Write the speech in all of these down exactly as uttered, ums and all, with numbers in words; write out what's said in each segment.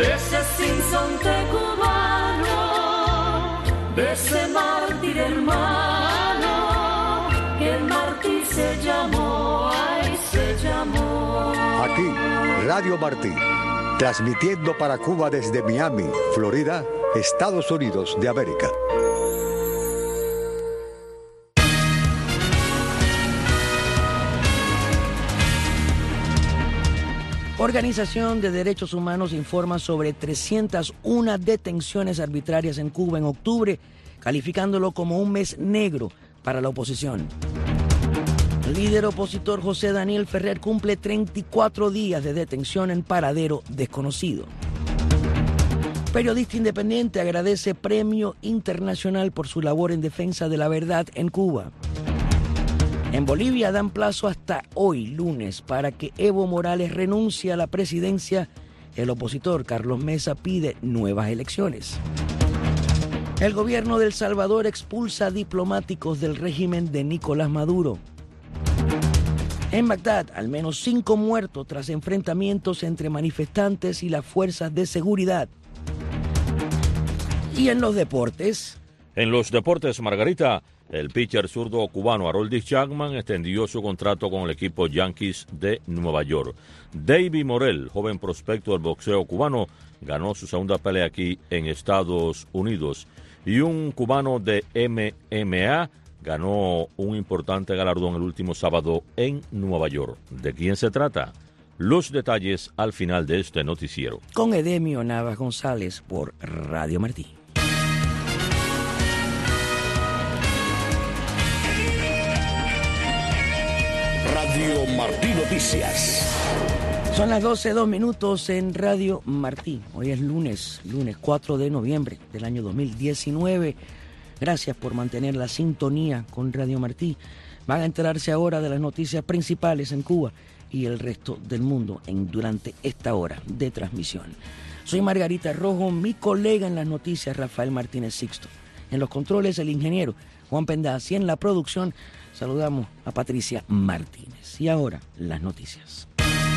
de ese sinsonte cubano, de ese mártir hermano, que el mártir se llamó, ay, se llamó. Aquí, Radio Martí, transmitiendo para Cuba desde Miami, Florida, Estados Unidos de América. Organización de Derechos Humanos informa sobre trescientas una detenciones arbitrarias en Cuba en octubre, calificándolo como un mes negro para la oposición. El líder opositor José Daniel Ferrer cumple treinta y cuatro días de detención en paradero desconocido. Periodista independiente agradece premio internacional por su labor en defensa de la verdad en Cuba. En Bolivia dan plazo hasta hoy, lunes, para que Evo Morales renuncie a la presidencia. El opositor Carlos Mesa pide nuevas elecciones. El gobierno de El Salvador expulsa a diplomáticos del régimen de Nicolás Maduro. En Bagdad, al menos cinco muertos tras enfrentamientos entre manifestantes y las fuerzas de seguridad. Y en los deportes... En los deportes, Margarita, el pitcher zurdo cubano Aroldis Chapman extendió su contrato con el equipo Yankees de Nueva York. David Morrell, joven prospecto del boxeo cubano, ganó su segunda pelea aquí en Estados Unidos. Y un cubano de M M A ganó un importante galardón el último sábado en Nueva York. ¿De quién se trata? Los detalles al final de este noticiero. Con Edemio Navas González por Radio Martí. Radio Martí Noticias. Son las doce, dos minutos en Radio Martí. Hoy es lunes, lunes cuatro de noviembre del año dos mil diecinueve. Gracias por mantener la sintonía con Radio Martí. Van a enterarse ahora de las noticias principales en Cuba y el resto del mundo en, durante esta hora de transmisión. Soy Margarita Rojo, mi colega en las noticias Rafael Martínez Sixto. En los controles el ingeniero Juan Pendaz y en la producción saludamos a Patricia Martínez. Y ahora las noticias.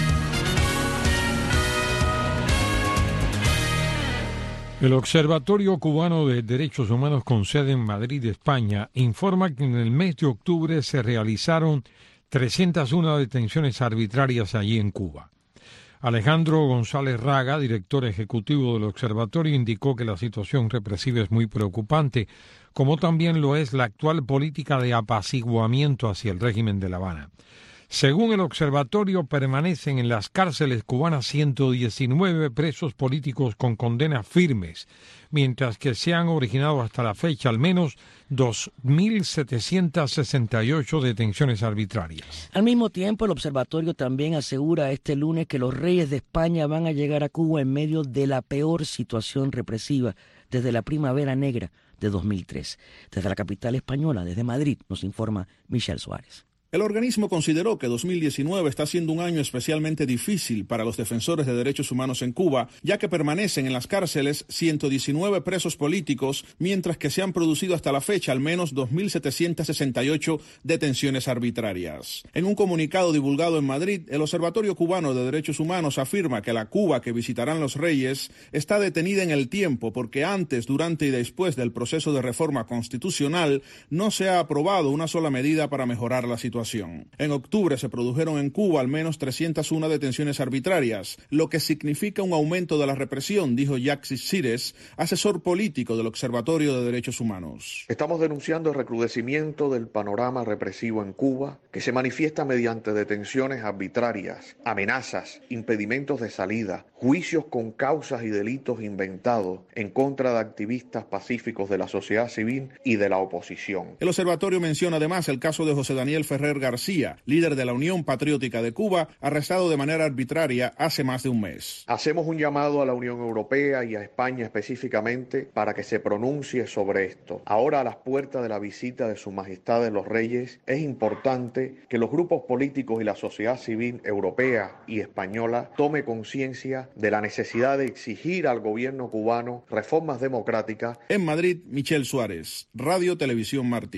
El Observatorio Cubano de Derechos Humanos con sede en Madrid, España, informa que en el mes de octubre se realizaron trescientas una detenciones arbitrarias allí en Cuba. Alejandro González Raga, director ejecutivo del observatorio, indicó que la situación represiva es muy preocupante, como también lo es la actual política de apaciguamiento hacia el régimen de La Habana. Según el observatorio, permanecen en las cárceles cubanas ciento diecinueve presos políticos con condenas firmes, mientras que se han originado hasta la fecha al menos dos mil setecientas sesenta y ocho detenciones arbitrarias. Al mismo tiempo, el observatorio también asegura este lunes que los reyes de España van a llegar a Cuba en medio de la peor situación represiva desde la Primavera Negra de dos mil tres. Desde la capital española, desde Madrid, nos informa Michelle Suárez. El organismo consideró que dos mil diecinueve está siendo un año especialmente difícil para los defensores de derechos humanos en Cuba, ya que permanecen en las cárceles ciento diecinueve presos políticos, mientras que se han producido hasta la fecha al menos dos mil setecientas sesenta y ocho detenciones arbitrarias. En un comunicado divulgado en Madrid, el Observatorio Cubano de Derechos Humanos afirma que la Cuba que visitarán los reyes está detenida en el tiempo porque antes, durante y después del proceso de reforma constitucional no se ha aprobado una sola medida para mejorar la situación. En octubre se produjeron en Cuba al menos trescientas una detenciones arbitrarias, lo que significa un aumento de la represión, dijo Yaxis Cires, asesor político del Observatorio de Derechos Humanos. Estamos denunciando el recrudecimiento del panorama represivo en Cuba, que se manifiesta mediante detenciones arbitrarias, amenazas, impedimentos de salida, juicios con causas y delitos inventados en contra de activistas pacíficos de la sociedad civil y de la oposición. El observatorio menciona además el caso de José Daniel Ferrer García, líder de la Unión Patriótica de Cuba, arrestado de manera arbitraria hace más de un mes. Hacemos un llamado a la Unión Europea y a España específicamente para que se pronuncie sobre esto. Ahora, a las puertas de la visita de Su Majestad de los Reyes, es importante que los grupos políticos y la sociedad civil europea y española tome conciencia de la necesidad de exigir al gobierno cubano reformas democráticas. En Madrid, Michelle Suárez, Radio Televisión Martí.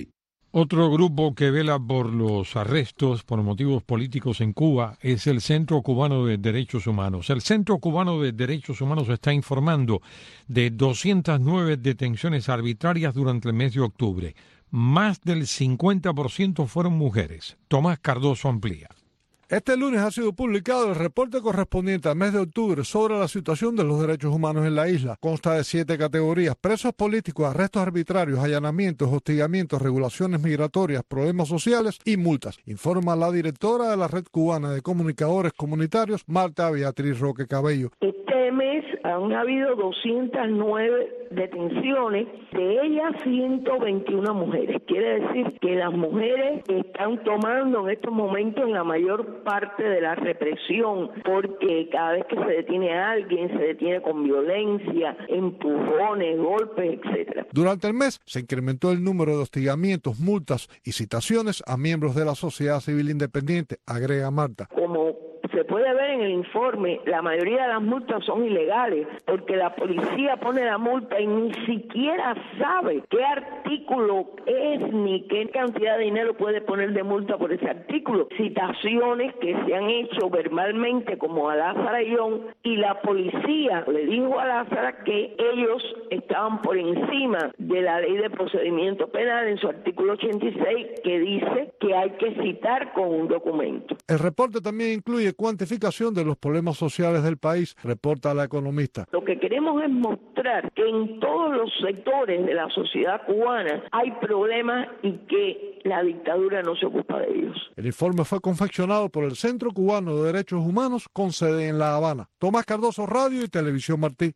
Otro grupo que vela por los arrestos por motivos políticos en Cuba es el Centro Cubano de Derechos Humanos. El Centro Cubano de Derechos Humanos está informando de doscientas nueve detenciones arbitrarias durante el mes de octubre. Más del cincuenta por ciento fueron mujeres. Tomás Cardoso amplía. Este lunes ha sido publicado el reporte correspondiente al mes de octubre sobre la situación de los derechos humanos en la isla. Consta de siete categorías: presos políticos, arrestos arbitrarios, allanamientos, hostigamientos, regulaciones migratorias, problemas sociales y multas. Informa la directora de la Red Cubana de Comunicadores Comunitarios, Marta Beatriz Roque Cabello. Este mes han habido doscientas nueve detenciones, de ellas ciento veintiuna mujeres. Quiere decir que las mujeres están tomando en estos momentos la mayor parte de la represión, porque cada vez que se detiene a alguien, se detiene con violencia, empujones, golpes, etcétera. Durante el mes se incrementó el número de hostigamientos, multas y citaciones a miembros de la sociedad civil independiente, agrega Marta. Como se puede ver en el informe, la mayoría de las multas son ilegales, porque la policía pone la multa y ni siquiera sabe qué artículo es ni qué cantidad de dinero puede poner de multa por ese artículo. Citaciones que se han hecho verbalmente como a Lázara Young, y la policía le dijo a Lázara que ellos estaban por encima de la ley de procedimiento penal en su artículo ochenta y seis, que dice que hay que citar con un documento. El reporte también incluye cuantificación de los problemas sociales del país, reporta la economista. Lo que queremos es mostrar que en todos los sectores de la sociedad cubana hay problemas y que la dictadura no se ocupa de ellos. El informe fue confeccionado por el Centro Cubano de Derechos Humanos con sede en La Habana. Tomás Cardoso, Radio y Televisión Martí.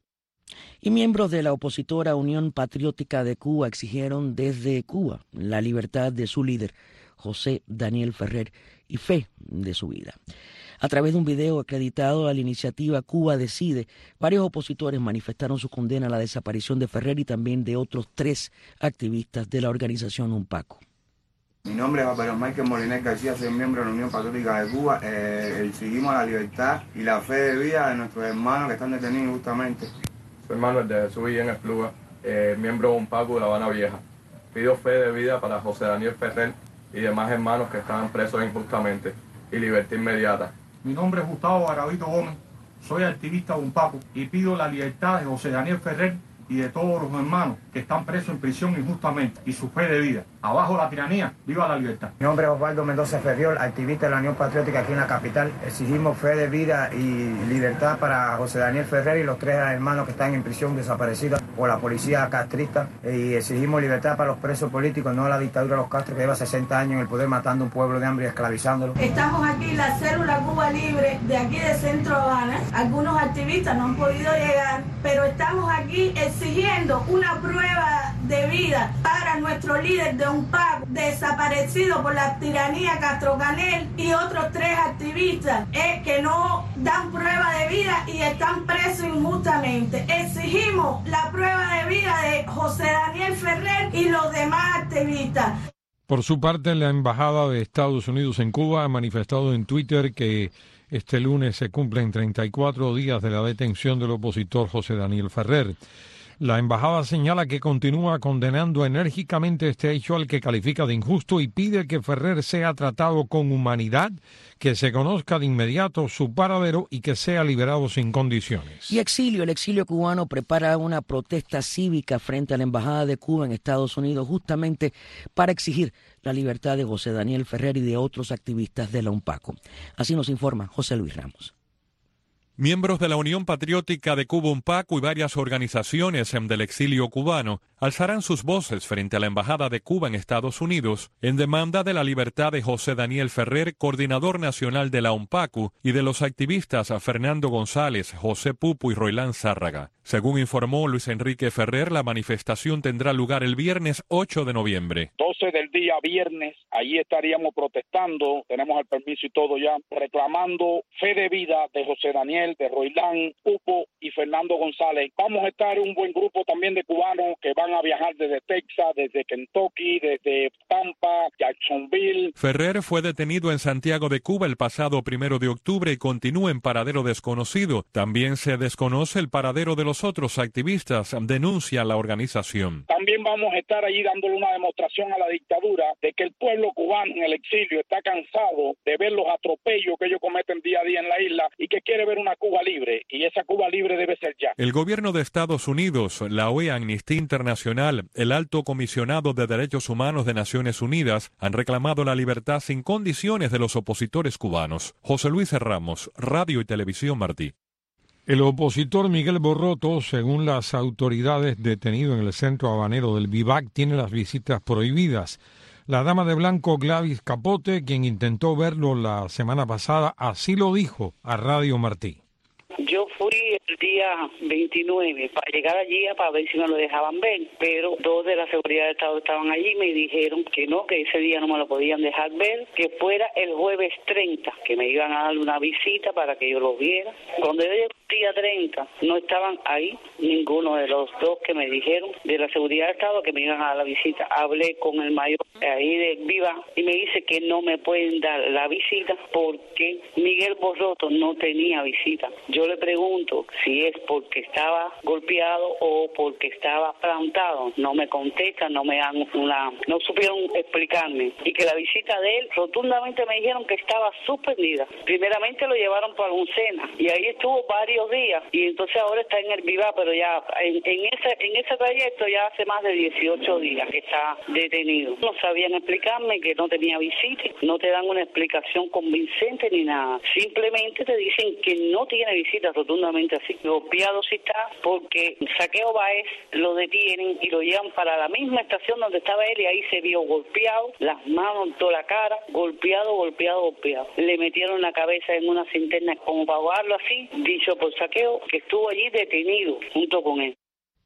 Y miembros de la opositora Unión Patriótica de Cuba exigieron desde Cuba la libertad de su líder, José Daniel Ferrer, y fe de su vida. A través de un video acreditado a la iniciativa Cuba Decide, varios opositores manifestaron su condena a la desaparición de Ferrer y también de otros tres activistas de la organización UNPACU. Mi nombre es Álvaro Michael Molinés García, soy miembro de la Unión Patriótica de Cuba. Eh, exigimos la libertad y la fe de vida de nuestros hermanos que están detenidos injustamente. Soy Manuel de Jesús Guillén Espluga, eh, miembro de UNPACU de La Habana Vieja. Pido fe de vida para José Daniel Ferrer y demás hermanos que estaban presos injustamente y libertad inmediata. Mi nombre es Gustavo Garavito Gómez, soy activista de UNPACU y pido la libertad de José Daniel Ferrer y de todos los hermanos que están presos en prisión injustamente y su fe de vida. Abajo la tiranía, viva la libertad. Mi nombre es Osvaldo Mendoza Ferriol, activista de la Unión Patriótica aquí en la capital. Exigimos fe de vida y libertad para José Daniel Ferrer y los tres hermanos que están en prisión desaparecidos por la policía castrista. Y exigimos libertad para los presos políticos, no la dictadura de los Castro que lleva sesenta años en el poder matando a un pueblo de hambre y esclavizándolo. Estamos aquí, la célula Cuba Libre de aquí de Centro Habana. Algunos activistas no han podido llegar, pero estamos aquí exigiendo una prueba de vida para nuestro líder de UNPACU, desaparecido por la tiranía Castro Canel, y otros tres activistas eh, que no dan prueba de vida y están presos injustamente. Exigimos la prueba de vida de José Daniel Ferrer y los demás activistas. Por su parte, la Embajada de Estados Unidos en Cuba ha manifestado en Twitter que este lunes se cumplen treinta y cuatro días de la detención del opositor José Daniel Ferrer. La embajada señala que continúa condenando enérgicamente este hecho al que califica de injusto y pide que Ferrer sea tratado con humanidad, que se conozca de inmediato su paradero y que sea liberado sin condiciones. Y exilio, el exilio cubano prepara una protesta cívica frente a la Embajada de Cuba en Estados Unidos justamente para exigir la libertad de José Daniel Ferrer y de otros activistas de la UNPACU. Así nos informa José Luis Ramos. Miembros de la Unión Patriótica de Cuba UNPACU y varias organizaciones del exilio cubano alzarán sus voces frente a la Embajada de Cuba en Estados Unidos en demanda de la libertad de José Daniel Ferrer, coordinador nacional de la UNPACU, y de los activistas Fernando González, José Pupo y Roilán Zárraga. Según informó Luis Enrique Ferrer, la manifestación tendrá lugar el viernes ocho de noviembre. doce del día viernes, allí estaríamos protestando, tenemos el permiso y todo ya, reclamando fe de vida de José Daniel Leonel, de Roilán, Upo y Fernando González. Vamos a estar un buen grupo también de cubanos que van a viajar desde Texas, desde Kentucky, desde Tampa, Jacksonville. Ferrer fue detenido en Santiago de Cuba el pasado primero de octubre y continúa en paradero desconocido. También se desconoce el paradero de los otros activistas, denuncia la organización. También vamos a estar allí dándole una demostración a la dictadura de que el pueblo cubano en el exilio está cansado de ver los atropellos que ellos cometen día a día en la isla y que quiere ver una Cuba libre, y esa Cuba libre debe ser ya. El gobierno de Estados Unidos, la O E A, Amnistía Internacional, el Alto Comisionado de Derechos Humanos de Naciones Unidas han reclamado la libertad sin condiciones de los opositores cubanos. José Luis Ramos, Radio y Televisión Martí. El opositor Miguel Borroto, según las autoridades, detenido en el centro habanero del Vivac, tiene las visitas prohibidas. La dama de blanco Gladys Capote, quien intentó verlo la semana pasada, así lo dijo a Radio Martí. Yo fui el día veintinueve para llegar allí para ver si me lo dejaban ver, pero dos de la seguridad del Estado estaban allí y me dijeron que no, que ese día no me lo podían dejar ver, que fuera el jueves treinta, que me iban a dar una visita para que yo lo viera. Cuando yo llegué el día treinta, no estaban ahí ninguno de los dos que me dijeron de la seguridad del Estado que me iban a dar la visita. Hablé con el mayor ahí de Viva y me dice que no me pueden dar la visita porque Miguel Borroto no tenía visita. Yo le pregunto si es porque estaba golpeado o porque estaba plantado. No me contestan, no me dan una, no supieron explicarme. Y que la visita de él, rotundamente me dijeron que estaba suspendida. Primeramente lo llevaron para Uncena y ahí estuvo varios días y entonces ahora está en el Viva, pero ya en, en ese en ese trayecto ya hace más de dieciocho días que está detenido. No sabían explicarme que no tenía visita, no te dan una explicación convincente ni nada. Simplemente te dicen que no tiene visita, rotundamente así. Golpeado sí está porque Saqueo Báez lo detienen y lo llevan para la misma estación donde estaba él y ahí se vio golpeado, las manos, toda la cara, golpeado, golpeado, golpeado. Le metieron la cabeza en una cinterna como para ahogarlo así, dicho por Saqueo, que estuvo allí detenido junto con él.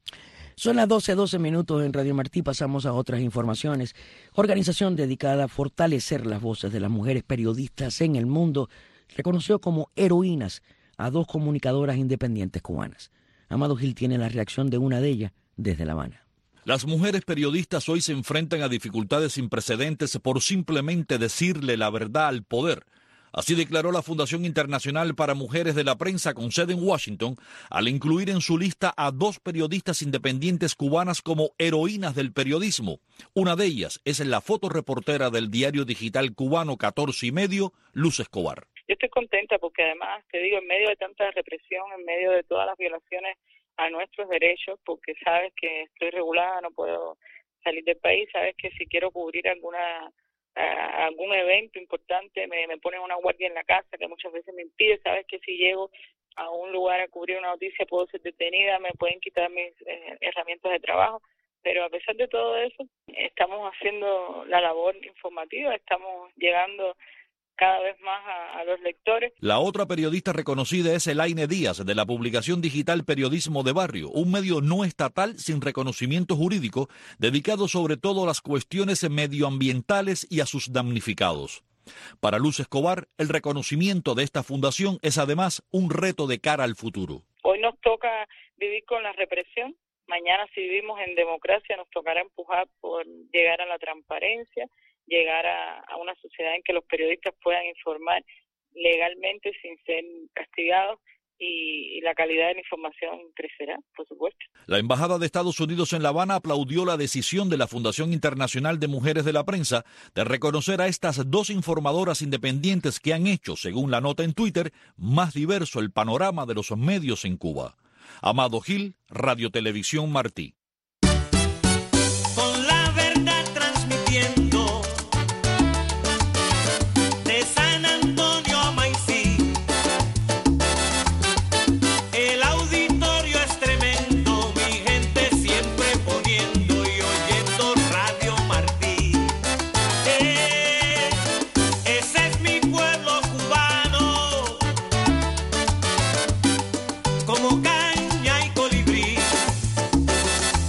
Son las doce, doce minutos en Radio Martí. Pasamos a otras informaciones. Organización dedicada a fortalecer las voces de las mujeres periodistas en el mundo reconoció como heroínas a dos comunicadoras independientes cubanas. Amado Gil tiene la reacción de una de ellas desde La Habana. Las mujeres periodistas hoy se enfrentan a dificultades sin precedentes por simplemente decirle la verdad al poder. Así declaró la Fundación Internacional para Mujeres de la Prensa con sede en Washington al incluir en su lista a dos periodistas independientes cubanas como heroínas del periodismo. Una de ellas es la fotoreportera del diario digital cubano catorce y medio, Luz Escobar. Yo estoy contenta porque además, te digo, en medio de tanta represión, en medio de todas las violaciones a nuestros derechos, porque sabes que estoy regulada, no puedo salir del país, sabes que si quiero cubrir alguna a algún evento importante me, me ponen una guardia en la casa que muchas veces me impide, sabes que si llego a un lugar a cubrir una noticia puedo ser detenida, me pueden quitar mis eh, herramientas de trabajo, pero a pesar de todo eso estamos haciendo la labor informativa, estamos llegando cada vez más a, a los lectores. La otra periodista reconocida es Elaine Díaz, de la publicación digital Periodismo de Barrio, un medio no estatal sin reconocimiento jurídico, dedicado sobre todo a las cuestiones medioambientales y a sus damnificados. Para Luz Escobar, el reconocimiento de esta fundación es además un reto de cara al futuro. Hoy nos toca vivir con la represión, mañana si vivimos en democracia nos tocará empujar por llegar a la transparencia, llegar a, a una sociedad en que los periodistas puedan informar legalmente sin ser castigados y, y la calidad de la información crecerá, por supuesto. La Embajada de Estados Unidos en La Habana aplaudió la decisión de la Fundación Internacional de Mujeres de la Prensa de reconocer a estas dos informadoras independientes que han hecho, según la nota en Twitter, más diverso el panorama de los medios en Cuba. Amado Gil, Radio Televisión Martí. Con la verdad transmitiendo de San Antonio a Maicí, el auditorio es tremendo, mi gente siempre poniendo y oyendo Radio Martí. Eh, ese es mi pueblo cubano, como caña y colibrí.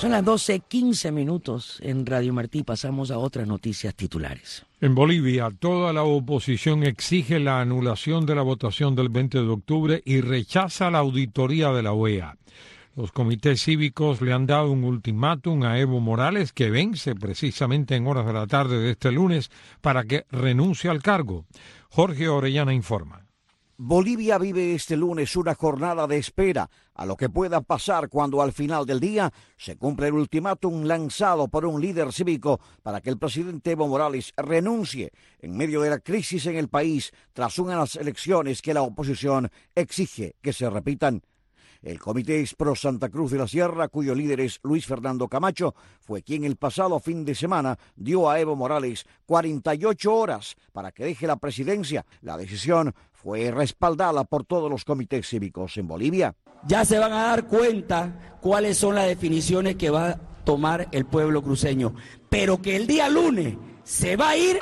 Son las doce quince minutos en Radio Martí. Pasamos a otras noticias titulares. En Bolivia, toda la oposición exige la anulación de la votación del veinte de octubre y rechaza la auditoría de la O E A. Los comités cívicos le han dado un ultimátum a Evo Morales, que vence precisamente en horas de la tarde de este lunes, para que renuncie al cargo. Jorge Orellana informa. Bolivia vive este lunes una jornada de espera a lo que pueda pasar cuando al final del día se cumple el ultimátum lanzado por un líder cívico para que el presidente Evo Morales renuncie en medio de la crisis en el país tras unas elecciones que la oposición exige que se repitan. El Comité Pro Santa Cruz de la Sierra, cuyo líder es Luis Fernando Camacho, fue quien el pasado fin de semana dio a Evo Morales cuarenta y ocho horas para que deje la presidencia. La decisión fue respaldada por todos los comités cívicos en Bolivia. Ya se van a dar cuenta cuáles son las definiciones que va a tomar el pueblo cruceño, pero que el día lunes se va a ir.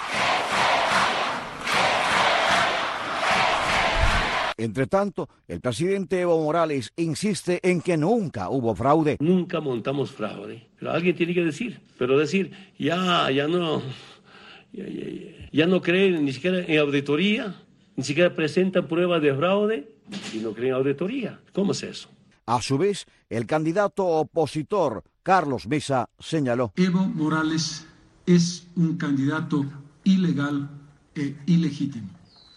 Entre tanto, el presidente Evo Morales insiste en que nunca hubo fraude. Nunca montamos fraude, pero alguien tiene que decir, pero decir, ya, ya no, ya, ya, ya no creen ni siquiera en auditoría, ni siquiera presentan pruebas de fraude y no creen en auditoría. ¿Cómo es eso? A su vez, el candidato opositor, Carlos Mesa, señaló: Evo Morales es un candidato ilegal e ilegítimo.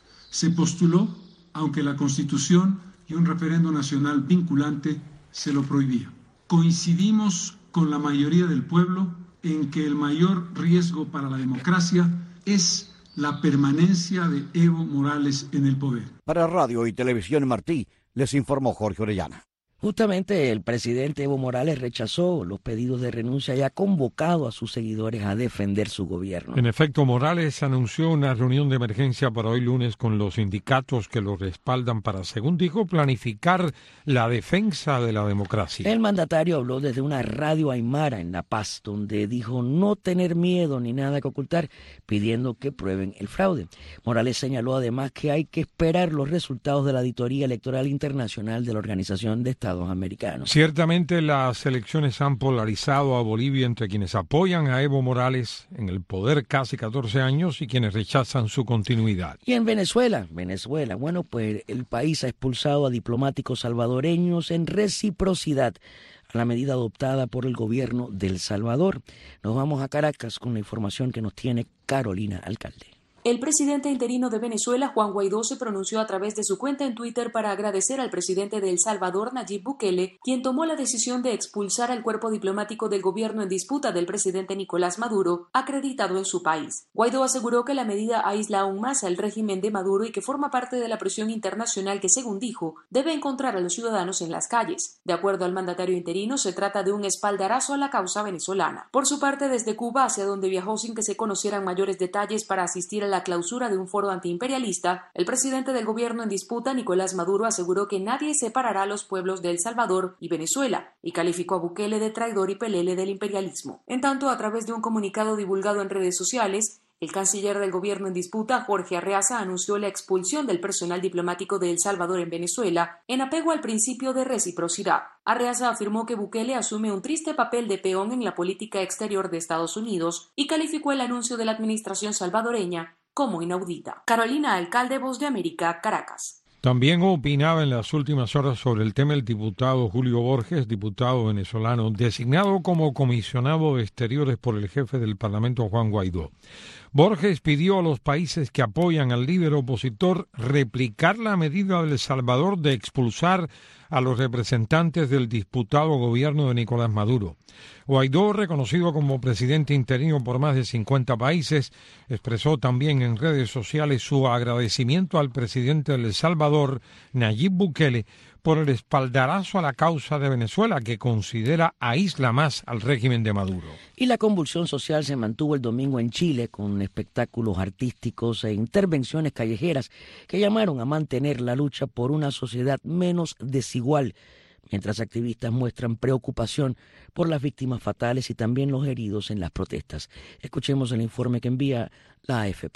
Se postuló aunque la Constitución y un referendo nacional vinculante se lo prohibían. Coincidimos con la mayoría del pueblo en que el mayor riesgo para la democracia es la permanencia de Evo Morales en el poder. Para Radio y Televisión Martí, les informó Jorge Orellana. Justamente el presidente Evo Morales rechazó los pedidos de renuncia y ha convocado a sus seguidores a defender su gobierno. En efecto, Morales anunció una reunión de emergencia para hoy lunes con los sindicatos que lo respaldan para, según dijo, planificar la defensa de la democracia. El mandatario habló desde una radio aymara en La Paz, donde dijo no tener miedo ni nada que ocultar, pidiendo que prueben el fraude. Morales señaló además que hay que esperar los resultados de la auditoría electoral internacional de la Organización de Estados Americanos. Ciertamente las elecciones han polarizado a Bolivia entre quienes apoyan a Evo Morales en el poder casi catorce años y quienes rechazan su continuidad. Y en Venezuela, Venezuela, bueno, pues el país ha expulsado a diplomáticos salvadoreños en reciprocidad a la medida adoptada por el gobierno de El Salvador. Nos vamos a Caracas con la información que nos tiene Carolina Alcalde. El presidente interino de Venezuela, Juan Guaidó, se pronunció a través de su cuenta en Twitter para agradecer al presidente de El Salvador, Nayib Bukele, quien tomó la decisión de expulsar al cuerpo diplomático del gobierno en disputa del presidente Nicolás Maduro, acreditado en su país. Guaidó aseguró que la medida aísla aún más al régimen de Maduro y que forma parte de la presión internacional que, según dijo, debe encontrar a los ciudadanos en las calles. De acuerdo al mandatario interino, se trata de un espaldarazo a la causa venezolana. Por su parte, desde Cuba, hacia donde viajó sin que se conocieran mayores detalles para asistir a la clausura de un foro antiimperialista, el presidente del gobierno en disputa, Nicolás Maduro, aseguró que nadie separará a los pueblos de El Salvador y Venezuela y calificó a Bukele de traidor y pelele del imperialismo. En tanto, a través de un comunicado divulgado en redes sociales, el canciller del gobierno en disputa, Jorge Arreaza, anunció la expulsión del personal diplomático de El Salvador en Venezuela en apego al principio de reciprocidad. Arreaza afirmó que Bukele asume un triste papel de peón en la política exterior de Estados Unidos y calificó el anuncio de la administración salvadoreña como inaudita. Carolina Alcalde, Voz de América, Caracas. También opinaba en las últimas horas sobre el tema el diputado Julio Borges, diputado venezolano, designado como comisionado de Exteriores por el jefe del Parlamento, Juan Guaidó. Borges pidió a los países que apoyan al líder opositor replicar la medida de El Salvador de expulsar a los representantes del disputado gobierno de Nicolás Maduro. Guaidó, reconocido como presidente interino por más de cincuenta países, expresó también en redes sociales su agradecimiento al presidente de El Salvador, Nayib Bukele, por el espaldarazo a la causa de Venezuela, que considera aísla más al régimen de Maduro. Y la convulsión social se mantuvo el domingo en Chile con espectáculos artísticos e intervenciones callejeras que llamaron a mantener la lucha por una sociedad menos desigual, mientras activistas muestran preocupación por las víctimas fatales y también los heridos en las protestas. Escuchemos el informe que envía la A F P.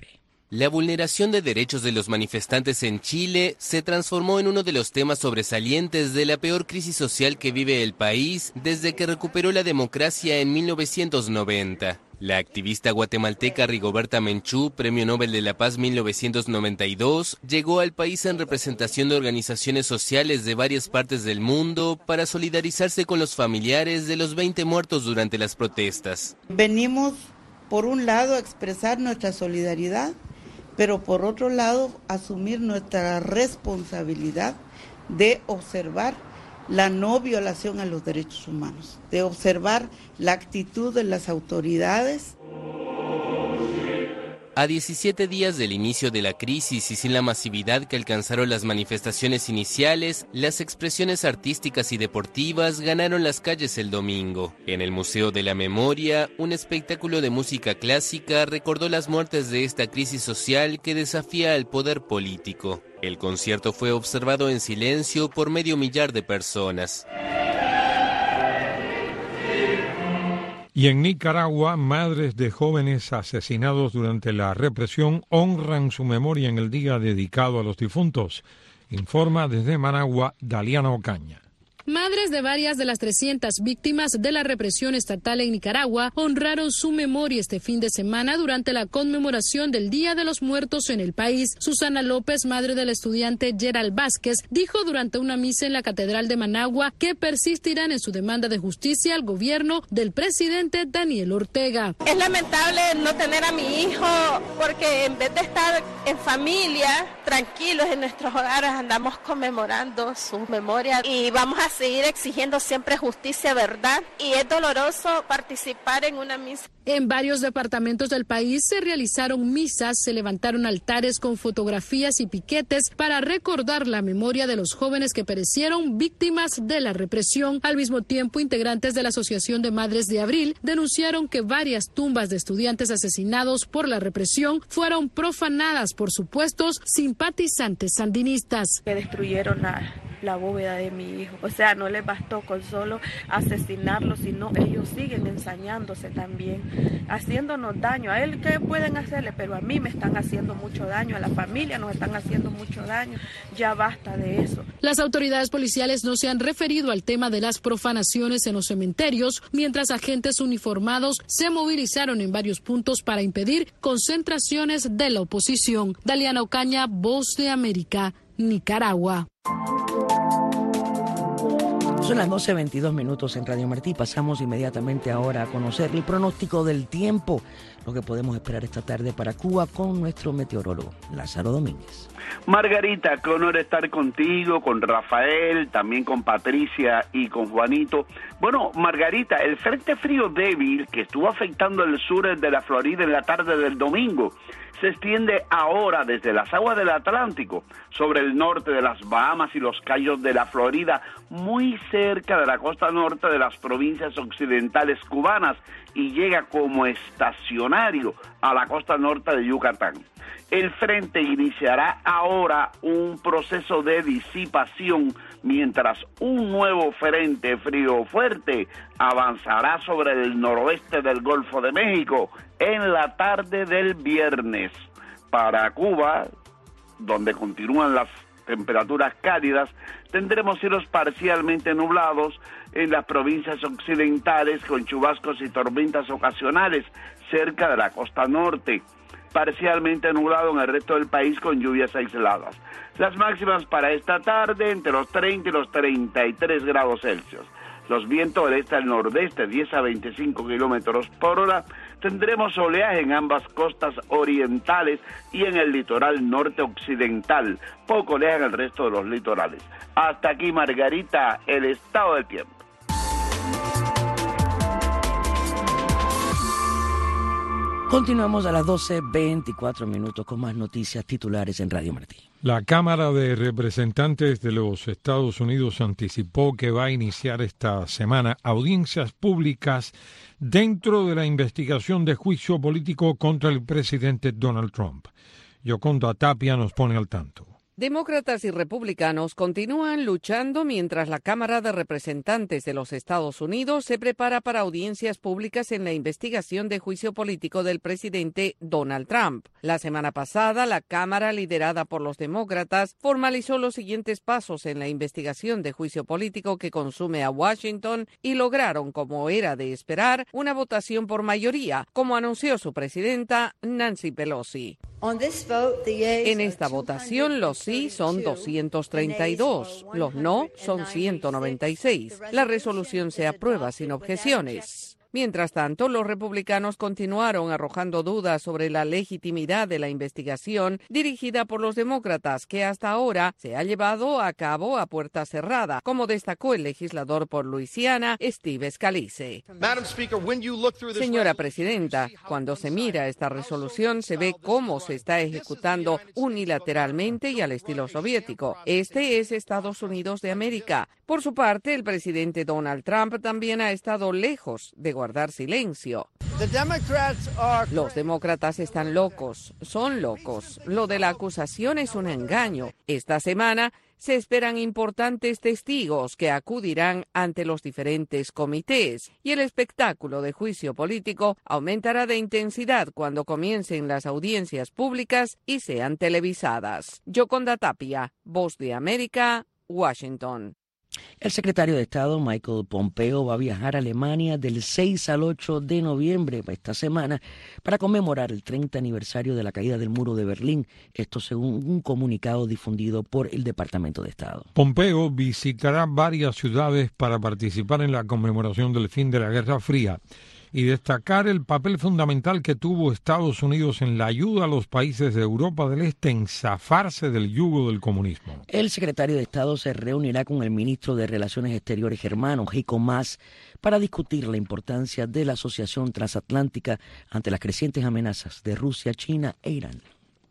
La vulneración de derechos de los manifestantes en Chile se transformó en uno de los temas sobresalientes de la peor crisis social que vive el país desde que recuperó la democracia en mil novecientos noventa. La activista guatemalteca Rigoberta Menchú, Premio Nobel de la Paz mil novecientos noventa y dos, llegó al país en representación de organizaciones sociales de varias partes del mundo para solidarizarse con los familiares de los veinte muertos durante las protestas. Venimos, por un lado, a expresar nuestra solidaridad, pero por otro lado, asumir nuestra responsabilidad de observar la no violación a los derechos humanos, de observar la actitud de las autoridades. A diecisiete días del inicio de la crisis y sin la masividad que alcanzaron las manifestaciones iniciales, las expresiones artísticas y deportivas ganaron las calles el domingo. En el Museo de la Memoria, un espectáculo de música clásica recordó las muertes de esta crisis social que desafía al poder político. El concierto fue observado en silencio por medio millar de personas. Y en Nicaragua, madres de jóvenes asesinados durante la represión honran su memoria en el día dedicado a los difuntos. Informa desde Managua, Daliana Ocaña. Madres de varias de las trescientas víctimas de la represión estatal en Nicaragua honraron su memoria este fin de semana durante la conmemoración del Día de los Muertos en el país. Susana López, madre del estudiante Gerald Vázquez, dijo durante una misa en la Catedral de Managua que persistirán en su demanda de justicia al gobierno del presidente Daniel Ortega. Es lamentable no tener a mi hijo porque en vez de estar en familia, tranquilos en nuestros hogares, andamos conmemorando su memoria y vamos a seguir exigiendo siempre justicia, verdad, y es doloroso participar en una misa. En varios departamentos del país se realizaron misas, se levantaron altares con fotografías y piquetes para recordar la memoria de los jóvenes que perecieron víctimas de la represión. Al mismo tiempo, integrantes de la Asociación de Madres de Abril denunciaron que varias tumbas de estudiantes asesinados por la represión fueron profanadas por supuestos simpatizantes sandinistas. Que destruyeron la la bóveda de mi hijo. O sea, no les bastó con solo asesinarlo, sino ellos siguen ensañándose también, haciéndonos daño. A él, ¿qué pueden hacerle? Pero a mí me están haciendo mucho daño, a la familia nos están haciendo mucho daño. Ya basta de eso. Las autoridades policiales no se han referido al tema de las profanaciones en los cementerios, mientras agentes uniformados se movilizaron en varios puntos para impedir concentraciones de la oposición. Daliana Ocaña, Voz de América, Nicaragua. Son las doce veintidós minutos en Radio Martí. Pasamos inmediatamente ahora a conocer el pronóstico del tiempo, lo que podemos esperar esta tarde para Cuba con nuestro meteorólogo, Lázaro Domínguez. Margarita, qué honor estar contigo, con Rafael, también con Patricia y con Juanito. Bueno, Margarita, el frente frío débil que estuvo afectando el sur de la Florida en la tarde del domingo se extiende ahora desde las aguas del Atlántico sobre el norte de las Bahamas y los Cayos de la Florida, muy cerca de la costa norte de las provincias occidentales cubanas, y llega como estacionario a la costa norte de Yucatán. El frente iniciará ahora un proceso de disipación mientras un nuevo frente frío fuerte avanzará sobre el noroeste del Golfo de México en la tarde del viernes. Para Cuba, donde continúan las temperaturas cálidas, tendremos cielos parcialmente nublados en las provincias occidentales con chubascos y tormentas ocasionales cerca de la costa norte. Parcialmente nublado en el resto del país con lluvias aisladas. Las máximas para esta tarde entre los treinta y los treinta y tres grados Celsius. Los vientos del este al nordeste, diez a veinticinco kilómetros por hora. Tendremos oleaje en ambas costas orientales y en el litoral norte occidental. Poco oleaje en el resto de los litorales. Hasta aquí, Margarita, el estado del tiempo. Continuamos a las doce veinticuatro minutos con más noticias titulares en Radio Martí. La Cámara de Representantes de los Estados Unidos anticipó que va a iniciar esta semana audiencias públicas dentro de la investigación de juicio político contra el presidente Donald Trump. Yoconda Tapia nos pone al tanto. Demócratas y republicanos continúan luchando mientras la Cámara de Representantes de los Estados Unidos se prepara para audiencias públicas en la investigación de juicio político del presidente Donald Trump. La semana pasada, la Cámara, liderada por los demócratas, formalizó los siguientes pasos en la investigación de juicio político que consume a Washington y lograron, como era de esperar, una votación por mayoría, como anunció su presidenta Nancy Pelosi. En esta votación, los sí son doscientos treinta y dos, los no son ciento noventa y seis. La resolución se aprueba sin objeciones. Mientras tanto, los republicanos continuaron arrojando dudas sobre la legitimidad de la investigación dirigida por los demócratas, que hasta ahora se ha llevado a cabo a puerta cerrada, como destacó el legislador por Luisiana, Steve Scalise. Señora presidenta, cuando se mira esta resolución se ve cómo se está ejecutando unilateralmente y al estilo soviético. Este es Estados Unidos de América. Por su parte, el presidente Donald Trump también ha estado lejos de guardar silencio. Los demócratas están locos, son locos. Lo de la acusación es un engaño. Esta semana se esperan importantes testigos que acudirán ante los diferentes comités y el espectáculo de juicio político aumentará de intensidad cuando comiencen las audiencias públicas y sean televisadas. Yoconda Tapia, Voz de América, Washington. El secretario de Estado, Michael Pompeo, va a viajar a Alemania del seis al ocho de noviembre, esta semana, para conmemorar el treinta aniversario de la caída del muro de Berlín, esto según un comunicado difundido por el Departamento de Estado. Pompeo visitará varias ciudades para participar en la conmemoración del fin de la Guerra Fría y destacar el papel fundamental que tuvo Estados Unidos en la ayuda a los países de Europa del Este en zafarse del yugo del comunismo. El secretario de Estado se reunirá con el ministro de Relaciones Exteriores germano, Heiko Maas, para discutir la importancia de la asociación transatlántica ante las crecientes amenazas de Rusia, China e Irán.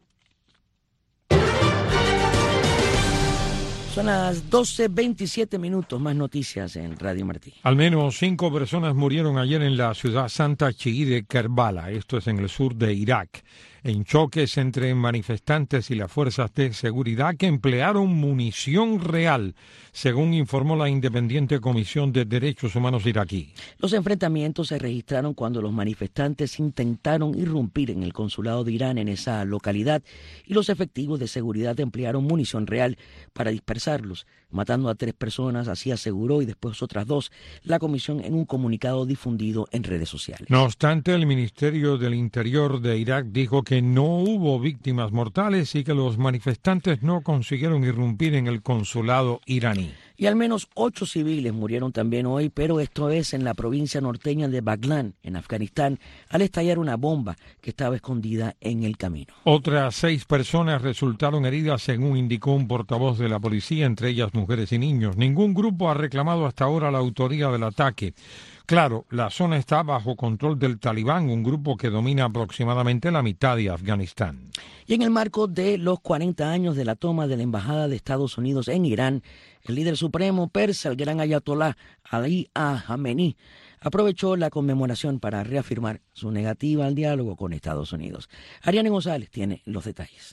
Son las doce veintisiete minutos, más noticias en Radio Martí. Al menos cinco personas murieron ayer en la ciudad santa chií de Kerbala, esto es en el sur de Irak, en choques entre manifestantes y las fuerzas de seguridad que emplearon munición real, según informó la Independiente Comisión de Derechos Humanos iraquí. Los enfrentamientos se registraron cuando los manifestantes intentaron irrumpir en el consulado de Irán en esa localidad y los efectivos de seguridad emplearon munición real para dispersarlos, matando a tres personas, así aseguró, y después otras dos, la comisión en un comunicado difundido en redes sociales. No obstante, el Ministerio del Interior de Irak dijo que no hubo víctimas mortales y que los manifestantes no consiguieron irrumpir en el consulado iraní. Y al menos ocho civiles murieron también hoy, pero esto es en la provincia norteña de Baghlan, en Afganistán, al estallar una bomba que estaba escondida en el camino. Otras seis personas resultaron heridas, según indicó un portavoz de la policía, entre ellas mujeres y niños. Ningún grupo ha reclamado hasta ahora la autoría del ataque. Claro, la zona está bajo control del Talibán, un grupo que domina aproximadamente la mitad de Afganistán. Y en el marco de los cuarenta años de la toma de la Embajada de Estados Unidos en Irán, el líder supremo persa, el gran ayatolá Ali Khamenei, aprovechó la conmemoración para reafirmar su negativa al diálogo con Estados Unidos. Ariane González tiene los detalles.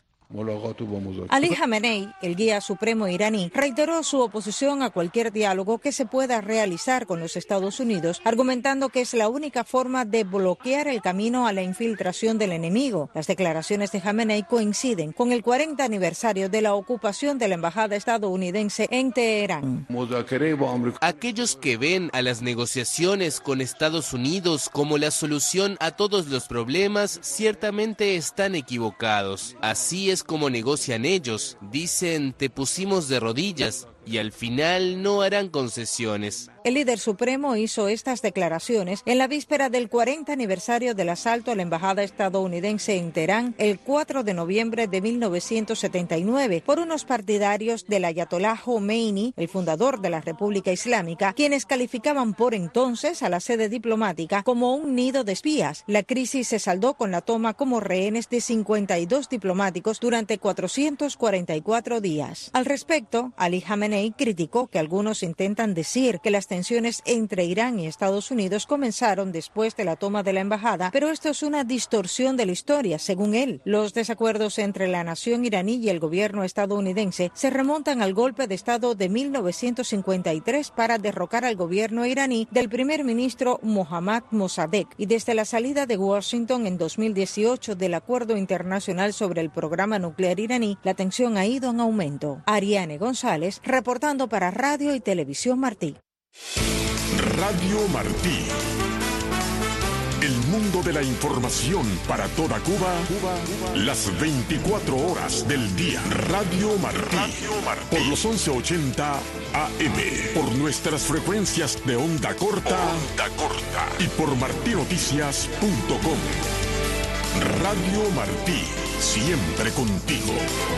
Ali Khamenei, el guía supremo iraní, reiteró su oposición a cualquier diálogo que se pueda realizar con los Estados Unidos, argumentando que es la única forma de bloquear el camino a la infiltración del enemigo. Las declaraciones de Khamenei coinciden con el cuarenta aniversario de la ocupación de la embajada estadounidense en Teherán. Aquellos que ven a las negociaciones con Estados Unidos como la solución a todos los problemas ciertamente están equivocados. Así es como negocian ellos. Dicen, te pusimos de rodillas, y al final no harán concesiones. El líder supremo hizo estas declaraciones en la víspera del cuarenta aniversario del asalto a la embajada estadounidense en Teherán el cuatro de noviembre de mil novecientos setenta y nueve por unos partidarios del ayatolá Khomeini, el fundador de la República Islámica, quienes calificaban por entonces a la sede diplomática como un nido de espías. La crisis se saldó con la toma como rehenes de cincuenta y dos diplomáticos durante cuatrocientos cuarenta y cuatro días. Al respecto, Ali Khamenei Khamenei criticó que algunos intentan decir que las tensiones entre Irán y Estados Unidos comenzaron después de la toma de la embajada, pero esto es una distorsión de la historia, según él. Los desacuerdos entre la nación iraní y el gobierno estadounidense se remontan al golpe de Estado de mil novecientos cincuenta y tres para derrocar al gobierno iraní del primer ministro Mohammad Mossadegh, y desde la salida de Washington en dos mil dieciocho del Acuerdo Internacional sobre el Programa Nuclear iraní, la tensión ha ido en aumento. Ariane González, reportando para Radio y Televisión Martí. Radio Martí. El mundo de la información para toda Cuba, Cuba, las veinticuatro horas del día. Radio Martí. Radio Martí. Por los once ochenta A M. Por nuestras frecuencias de onda corta. Onda corta. Y por martinoticias punto com. Radio Martí. Siempre contigo.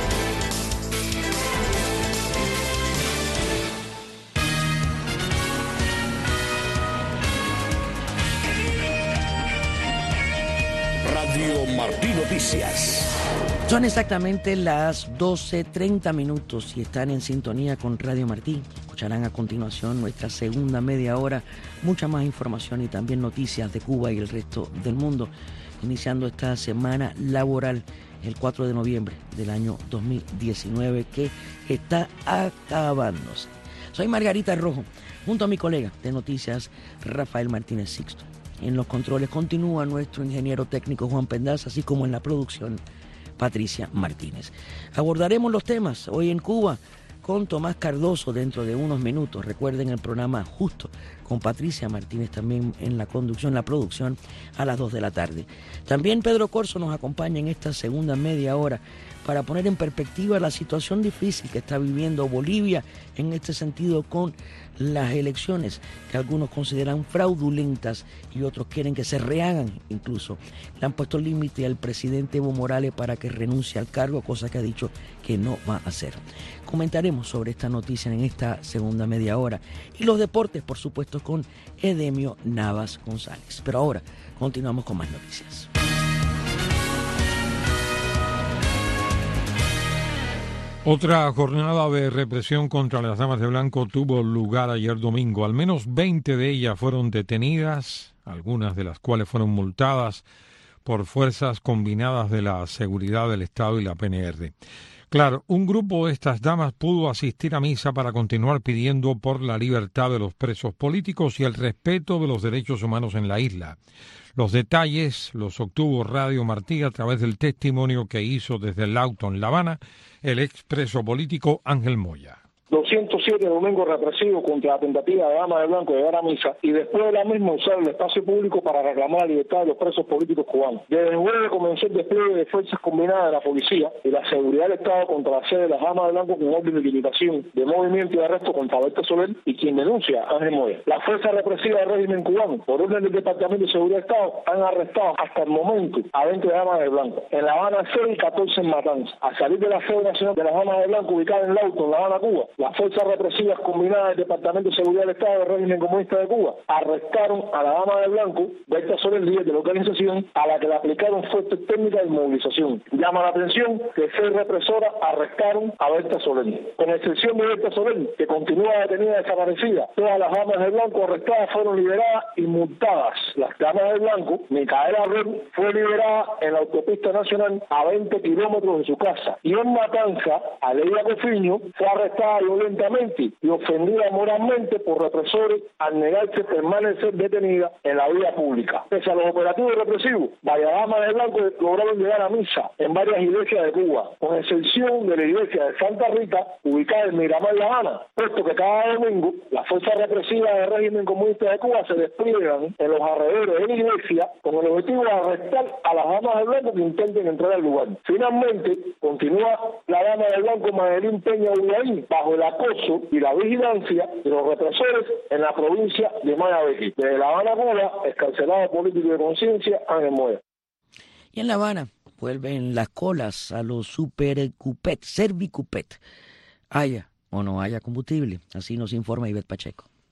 Radio Martí Noticias. Son exactamente las doce treinta minutos y están en sintonía con Radio Martí. Escucharán a continuación nuestra segunda media hora, mucha más información y también noticias de Cuba y el resto del mundo, iniciando esta semana laboral el cuatro de noviembre del año dos mil diecinueve que está acabándose. Soy Margarita Rojo, junto a mi colega de noticias Rafael Martínez Sixto. En los controles continúa nuestro ingeniero técnico Juan Pendaza, así como en la producción Patricia Martínez. Abordaremos los temas hoy en Cuba con Tomás Cardoso dentro de unos minutos. Recuerden el programa Justo con Patricia Martínez también en la conducción, la producción a las dos de la tarde. También Pedro Corso nos acompaña en esta segunda media hora para poner en perspectiva la situación difícil que está viviendo Bolivia en este sentido con las elecciones que algunos consideran fraudulentas y otros quieren que se rehagan incluso. Le han puesto límite al presidente Evo Morales para que renuncie al cargo, cosa que ha dicho que no va a hacer. Comentaremos sobre esta noticia en esta segunda media hora y los deportes, por supuesto, con Edemio Navas González. Pero ahora continuamos con más noticias. Otra jornada de represión contra las damas de blanco tuvo lugar ayer domingo. Al menos veinte de ellas fueron detenidas, algunas de las cuales fueron multadas por fuerzas combinadas de la seguridad del Estado y la P N R. Claro, un grupo de estas damas pudo asistir a misa para continuar pidiendo por la libertad de los presos políticos y el respeto de los derechos humanos en la isla. Los detalles los obtuvo Radio Martí a través del testimonio que hizo desde el auto en La Habana el expreso político Ángel Moya. doscientos siete domingos represivos contra la tentativa de Dama de Blanco de llegar a misa y después de la misma usar el espacio público para reclamar la libertad de los presos políticos cubanos. Desde el jueves comenzó el despliegue de fuerzas combinadas de la policía y la seguridad del Estado contra la sede de las Damas de Blanco con orden de limitación de movimiento y de arresto contra Berta Soler y quien denuncia a Ángel Moya. Las fuerzas represivas del régimen cubano, por orden del Departamento de Seguridad del Estado, han arrestado hasta el momento a veinte Damas de Blanco. En La Habana seis y catorce en Matanzas. Al salir de la sede nacional de las Damas de Blanco ubicada en Lauto, en La Habana, Cuba, las fuerzas represivas combinadas del Departamento de Seguridad del Estado del régimen comunista de Cuba arrestaron a la Dama de Blanco, Berta Soler, líder de la organización, a la que le aplicaron fuertes técnicas de movilización. Llama la atención que seis represoras arrestaron a Berta Soler. Con excepción de Berta Soler, que continúa detenida desaparecida, todas las Damas de Blanco arrestadas fueron liberadas y multadas. Las Damas de Blanco, Micaela Ron, fue liberada en la autopista nacional a veinte kilómetros de su casa. Y en Matanza, Aleida Cofiño fue arrestada violentamente y ofendida moralmente por represores al negarse permanecer detenida en la vía pública. Pese a los operativos represivos, varias damas de blanco lograron llegar a misa en varias iglesias de Cuba, con excepción de la iglesia de Santa Rita, ubicada en Miramar, La Habana, puesto que cada domingo las fuerzas represivas del régimen comunista de Cuba se despliegan en los alrededores de la iglesia con el objetivo de arrestar a las damas de blanco que intenten entrar al lugar. Finalmente, continúa la dama de blanco Madeline Peña Uriaín bajo el acoso y la vigilancia de los represores en la provincia de Mayabeque. Desde La Habana, Cuba, excarcelado político de conciencia, Ángel Moya. Y en La Habana vuelven las colas a los supercupet, servicupet. Haya o no haya combustible, así nos informa Ivette Pacheco.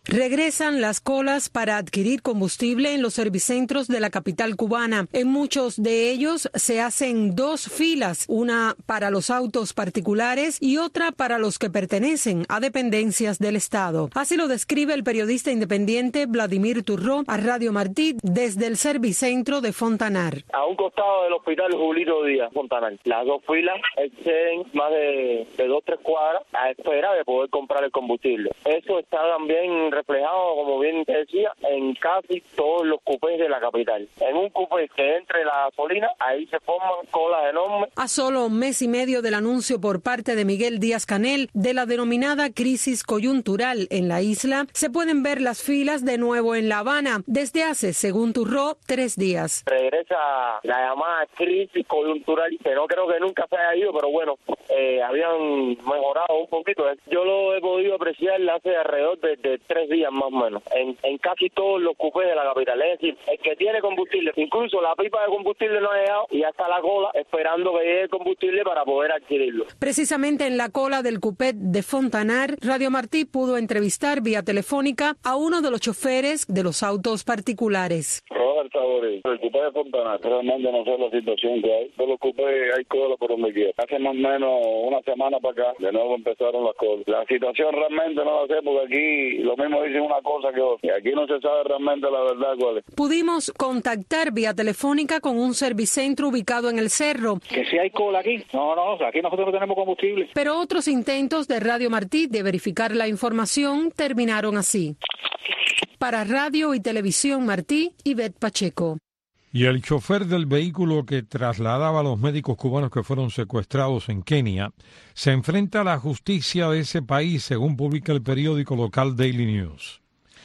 Regresan las colas para adquirir combustible en los servicentros de la capital cubana. En muchos de ellos se hacen dos filas, una para los autos particulares y otra para los que pertenecen a dependencias del Estado. Así lo describe el periodista independiente Vladimir Turró a Radio Martí desde el servicentro de Fontanar. A un costado del hospital Julio Díaz, Fontanar. Las dos filas exceden más de, de dos, tres cuadras a espera de poder comprar el combustible. Eso está también reflejado, como bien te decía, en casi todos los cupés de la capital. En un cupé que entre la gasolina, ahí se forman colas enormes. A solo un mes y medio del anuncio por parte de Miguel Díaz-Canel de la denominada crisis coyuntural en la isla, se pueden ver las filas de nuevo en La Habana desde hace, según Turró, tres días. Regresa la llamada crisis coyuntural, que no creo que nunca se haya ido, pero bueno, eh, habían mejorado un poquito. Yo lo he podido apreciar hace alrededor de, de tres días más o menos, en, en casi todos los cupés de la capital. Es decir, el que tiene combustible, incluso la pipa de combustible no ha llegado y ya está la cola esperando que llegue el combustible para poder adquirirlo. Precisamente en la cola del cupé de Fontanar, Radio Martí pudo entrevistar vía telefónica a uno de los choferes de los autos particulares. Robert Saborí, el cupé de Fontanar, realmente no sé la situación que hay. Todos los cupés hay cola por donde quiera. Hace más o menos una semana para acá, de nuevo empezaron las colas. La situación realmente no la sé porque aquí lo mismo dicen una cosa que otra. Y aquí no se sabe realmente la verdad cuál es. Pudimos contactar vía telefónica con un servicentro ubicado en el Cerro. Que si hay cola aquí. No, no, aquí nosotros no tenemos combustible. Pero otros intentos de Radio Martí de verificar la información terminaron así. Para Radio y Televisión Martí, Ivette Pacheco. Y el chofer del vehículo que trasladaba a los médicos cubanos que fueron secuestrados en Kenia se enfrenta a la justicia de ese país, según publica el periódico local Daily News.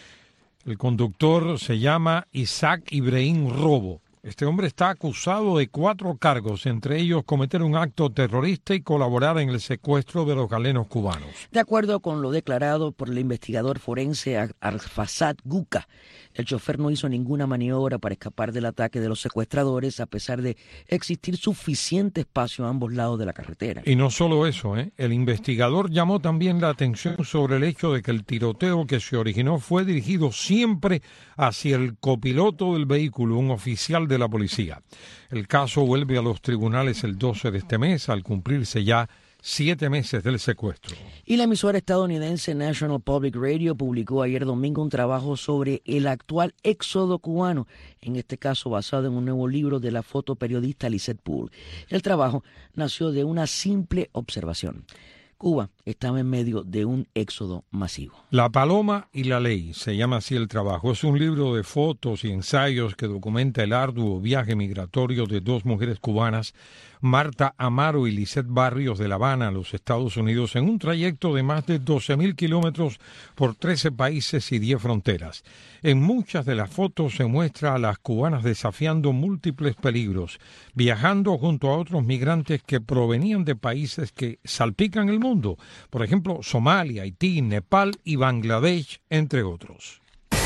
El conductor se llama Isaac Ibrahim Robo. Este hombre está acusado de cuatro cargos, entre ellos cometer un acto terrorista y colaborar en el secuestro de los galenos cubanos. De acuerdo con lo declarado por el investigador forense Arfasad Guka, el chofer no hizo ninguna maniobra para escapar del ataque de los secuestradores, a pesar de existir suficiente espacio a ambos lados de la carretera. Y no solo eso, ¿eh? El investigador llamó también la atención sobre el hecho de que el tiroteo que se originó fue dirigido siempre hacia el copiloto del vehículo, un oficial de la policía. El caso vuelve a los tribunales el doce de este mes, al cumplirse ya siete meses del secuestro. Y la emisora estadounidense National Public Radio publicó ayer domingo un trabajo sobre el actual éxodo cubano, en este caso basado en un nuevo libro de la fotoperiodista Lisette Poole. El trabajo nació de una simple observación. Cuba estaba en medio de un éxodo masivo. La Paloma y la Ley, se llama así el trabajo. Es un libro de fotos y ensayos que documenta el arduo viaje migratorio de dos mujeres cubanas, Marta Amaro y Lisette Barrios, de La Habana a los Estados Unidos, en un trayecto de más de doce mil kilómetros por trece países y diez fronteras. En muchas de las fotos se muestra a las cubanas desafiando múltiples peligros, viajando junto a otros migrantes que provenían de países que salpican el mundo, por ejemplo, Somalia, Haití, Nepal y Bangladesh, entre otros.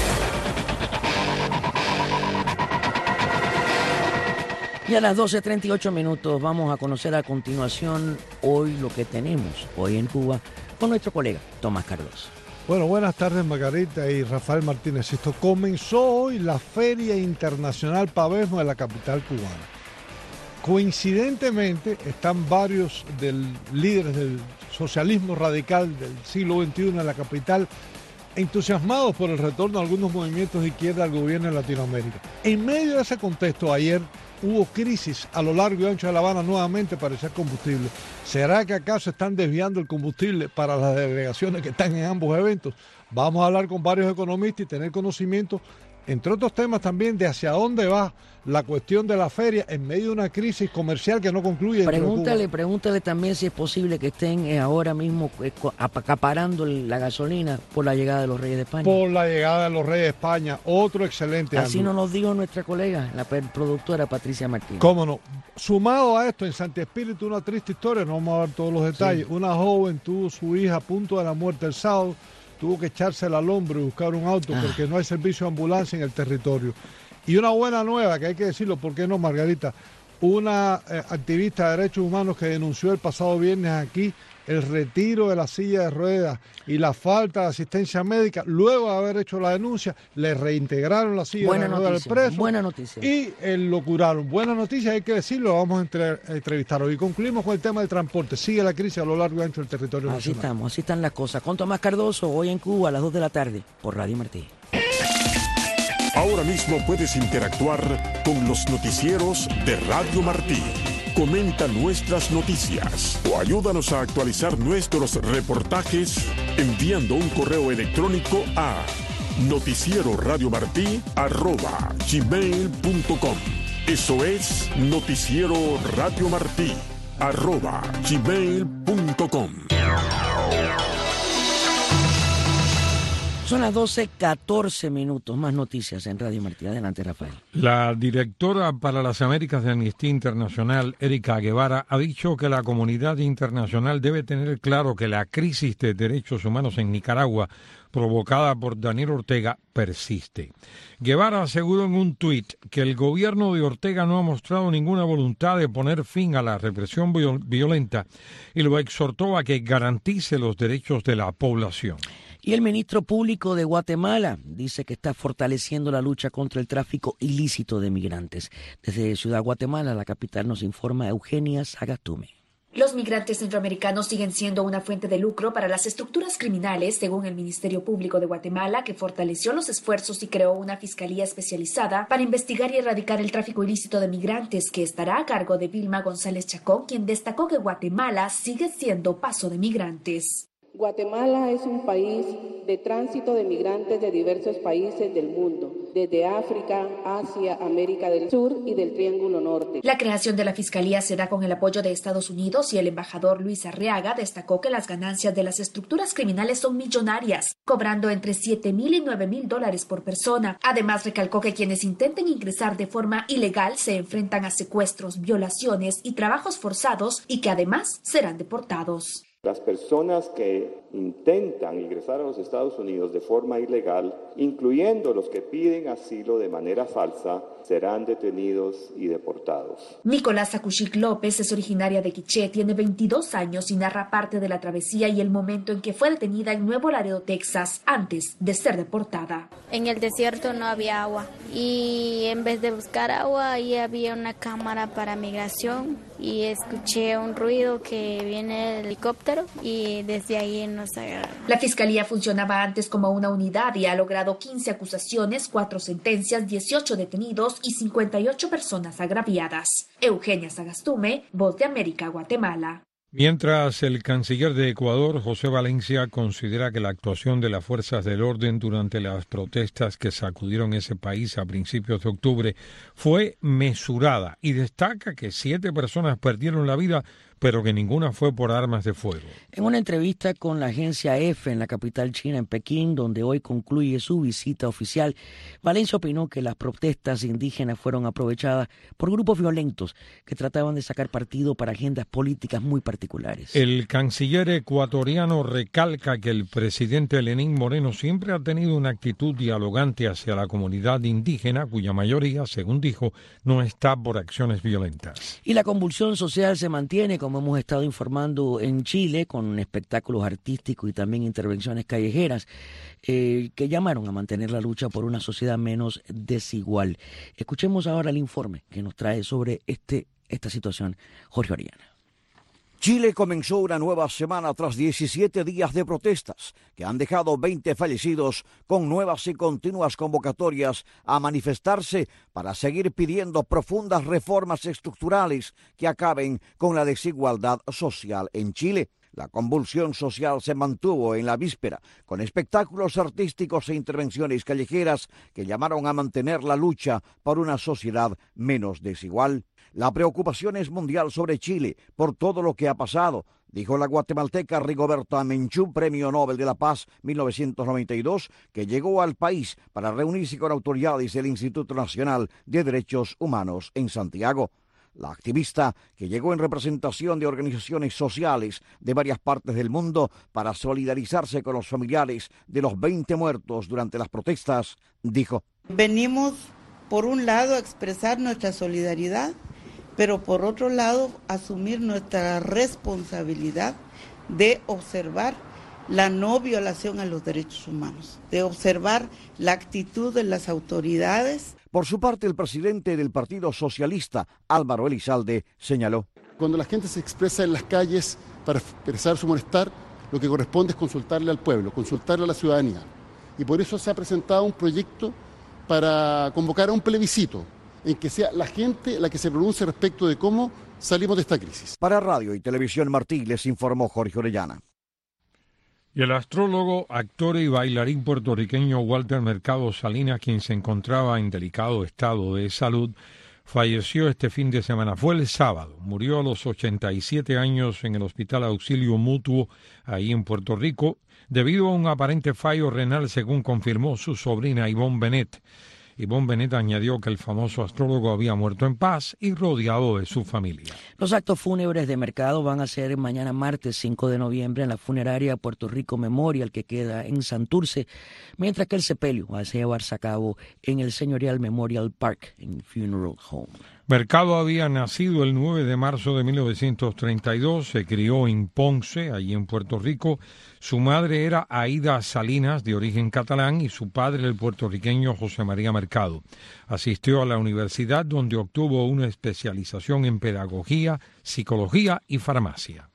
Y a las doce treinta y ocho minutos vamos a conocer a continuación hoy lo que tenemos hoy en Cuba con nuestro colega Tomás Cardoso. Bueno, buenas tardes Margarita y Rafael Martínez. Esto comenzó hoy la Feria Internacional Pavesmo de la capital cubana. Coincidentemente están varios del, líderes del socialismo radical del siglo veintiuno en la capital entusiasmados por el retorno de algunos movimientos de izquierda al gobierno en Latinoamérica. En medio de ese contexto, ayer hubo crisis a lo largo y ancho de La Habana nuevamente para echar combustible. ¿Será que acaso están desviando el combustible para las delegaciones que están en ambos eventos? Vamos a hablar con varios economistas y tener conocimiento, entre otros temas también, de hacia dónde va la cuestión de la feria en medio de una crisis comercial que no concluye. Pregúntale, pregúntale también si es posible que estén eh, ahora mismo eh, acaparando la gasolina por la llegada de los Reyes de España. Por la llegada de los Reyes de España, otro excelente Así ángulo. nos lo dijo nuestra colega, la productora Patricia Martínez. Cómo no. Sumado a esto, en Santi Espíritu, una triste historia, no vamos a dar todos los detalles. Sí. Una joven tuvo su hija a punto de la muerte el sábado, tuvo que echársela al hombro y buscar un auto ah. porque no hay servicio de ambulancia en el territorio. Y una buena nueva, que hay que decirlo, ¿por qué no, Margarita? Una eh, activista de derechos humanos que denunció el pasado viernes aquí el retiro de la silla de ruedas y la falta de asistencia médica, luego de haber hecho la denuncia, le reintegraron la silla buena de ruedas noticia, al preso. Buena noticia. Y eh, lo curaron. Buena noticia, hay que decirlo, lo vamos a entre, entrevistar hoy. Y concluimos con el tema del transporte. Sigue la crisis a lo largo y ancho del territorio así nacional. Así estamos, así están las cosas. Con Tomás Cardoso, hoy en Cuba a las dos de la tarde, por Radio Martí. Ahora mismo puedes interactuar con los noticieros de Radio Martí. Comenta nuestras noticias o ayúdanos a actualizar nuestros reportajes enviando un correo electrónico a noticieroradiomartí arroba gmail punto com. Eso es noticiero Radio Martí arroba gmail punto com. Son las doce catorce minutos, más noticias en Radio Martí. Adelante, Rafael. La directora para las Américas de Amnistía Internacional, Erika Guevara, ha dicho que la comunidad internacional debe tener claro que la crisis de derechos humanos en Nicaragua, provocada por Daniel Ortega, persiste. Guevara aseguró en un tuit que el gobierno de Ortega no ha mostrado ninguna voluntad de poner fin a la represión violenta y lo exhortó a que garantice los derechos de la población. Y el ministro público de Guatemala dice que está fortaleciendo la lucha contra el tráfico ilícito de migrantes. Desde Ciudad Guatemala, la capital, nos informa Eugenia Sagastume. Los migrantes centroamericanos siguen siendo una fuente de lucro para las estructuras criminales, según el Ministerio Público de Guatemala, que fortaleció los esfuerzos y creó una fiscalía especializada para investigar y erradicar el tráfico ilícito de migrantes, que estará a cargo de Vilma González Chacón, quien destacó que Guatemala sigue siendo paso de migrantes. Guatemala es un país de tránsito de migrantes de diversos países del mundo, desde África, Asia, América del Sur y del Triángulo Norte. La creación de la Fiscalía se da con el apoyo de Estados Unidos y el embajador Luis Arriaga destacó que las ganancias de las estructuras criminales son millonarias, cobrando entre siete mil y nueve mil dólares por persona. Además, recalcó que quienes intenten ingresar de forma ilegal se enfrentan a secuestros, violaciones y trabajos forzados y que además serán deportados. Las personas que intentan ingresar a los Estados Unidos de forma ilegal, incluyendo los que piden asilo de manera falsa, serán detenidos y deportados. Nicolás Akushik López es originaria de Quiché, tiene veintidós años y narra parte de la travesía y el momento en que fue detenida en Nuevo Laredo, Texas, antes de ser deportada. En el desierto no había agua y en vez de buscar agua, ahí había una cámara para migración y escuché un ruido que viene el helicóptero y desde ahí nos agarraron. La fiscalía funcionaba antes como una unidad y ha logrado quince acusaciones, cuatro sentencias, dieciocho detenidos y cincuenta y ocho personas agraviadas. Eugenia Sagastume, Voz de América, Guatemala. Mientras el canciller de Ecuador, José Valencia, considera que la actuación de las fuerzas del orden durante las protestas que sacudieron ese país a principios de octubre fue mesurada y destaca que siete personas perdieron la vida, pero que ninguna fue por armas de fuego. En una entrevista con la agencia EFE en la capital china, en Pekín, donde hoy concluye su visita oficial, Valencia opinó que las protestas indígenas fueron aprovechadas por grupos violentos que trataban de sacar partido para agendas políticas muy particulares. El canciller ecuatoriano recalca que el presidente Lenín Moreno siempre ha tenido una actitud dialogante hacia la comunidad indígena, cuya mayoría, según dijo, no está por acciones violentas. Y la convulsión social se mantiene, como hemos estado informando, en Chile, con espectáculos artísticos y también intervenciones callejeras eh, que llamaron a mantener la lucha por una sociedad menos desigual. Escuchemos ahora el informe que nos trae sobre este, esta situación Jorge Oriana. Chile comenzó una nueva semana tras diecisiete días de protestas que han dejado veinte fallecidos, con nuevas y continuas convocatorias a manifestarse para seguir pidiendo profundas reformas estructurales que acaben con la desigualdad social en Chile. La convulsión social se mantuvo en la víspera, con espectáculos artísticos e intervenciones callejeras que llamaron a mantener la lucha por una sociedad menos desigual. La preocupación es mundial sobre Chile por todo lo que ha pasado, dijo la guatemalteca Rigoberta Menchú, Premio Nobel de la Paz mil novecientos noventa y dos, que llegó al país para reunirse con autoridades del Instituto Nacional de Derechos Humanos en Santiago. La activista, que llegó en representación de organizaciones sociales de varias partes del mundo para solidarizarse con los familiares de los veinte muertos durante las protestas, dijo: venimos, por un lado, a expresar nuestra solidaridad, pero por otro lado, asumir nuestra responsabilidad de observar la no violación a los derechos humanos, de observar la actitud de las autoridades. Por su parte, el presidente del Partido Socialista, Álvaro Elizalde, señaló: cuando la gente se expresa en las calles para expresar su malestar, lo que corresponde es consultarle al pueblo, consultarle a la ciudadanía. Y por eso se ha presentado un proyecto para convocar a un plebiscito, en que sea la gente la que se pronuncie respecto de cómo salimos de esta crisis. Para Radio y Televisión Martí les informó Jorge Orellana. Y el astrólogo, actor y bailarín puertorriqueño Walter Mercado Salinas, quien se encontraba en delicado estado de salud, falleció este fin de semana. Fue el sábado. Murió a los ochenta y siete años en el Hospital Auxilio Mutuo, ahí en Puerto Rico, debido a un aparente fallo renal, según confirmó su sobrina Ivonne Bennett. Ivonne Bennett añadió que el famoso astrólogo había muerto en paz y rodeado de su familia. Los actos fúnebres de Mercado van a ser mañana martes cinco de noviembre en la funeraria Puerto Rico Memorial, que queda en Santurce, mientras que el sepelio va a llevarse a cabo en el Señorial Memorial Park, en Funeral Home. Mercado había nacido el nueve de marzo de mil novecientos treinta y dos, se crió en Ponce, allí en Puerto Rico. Su madre era Aida Salinas, de origen catalán, y su padre el puertorriqueño José María Mercado. Asistió a la universidad, donde obtuvo una especialización en pedagogía, psicología y farmacia.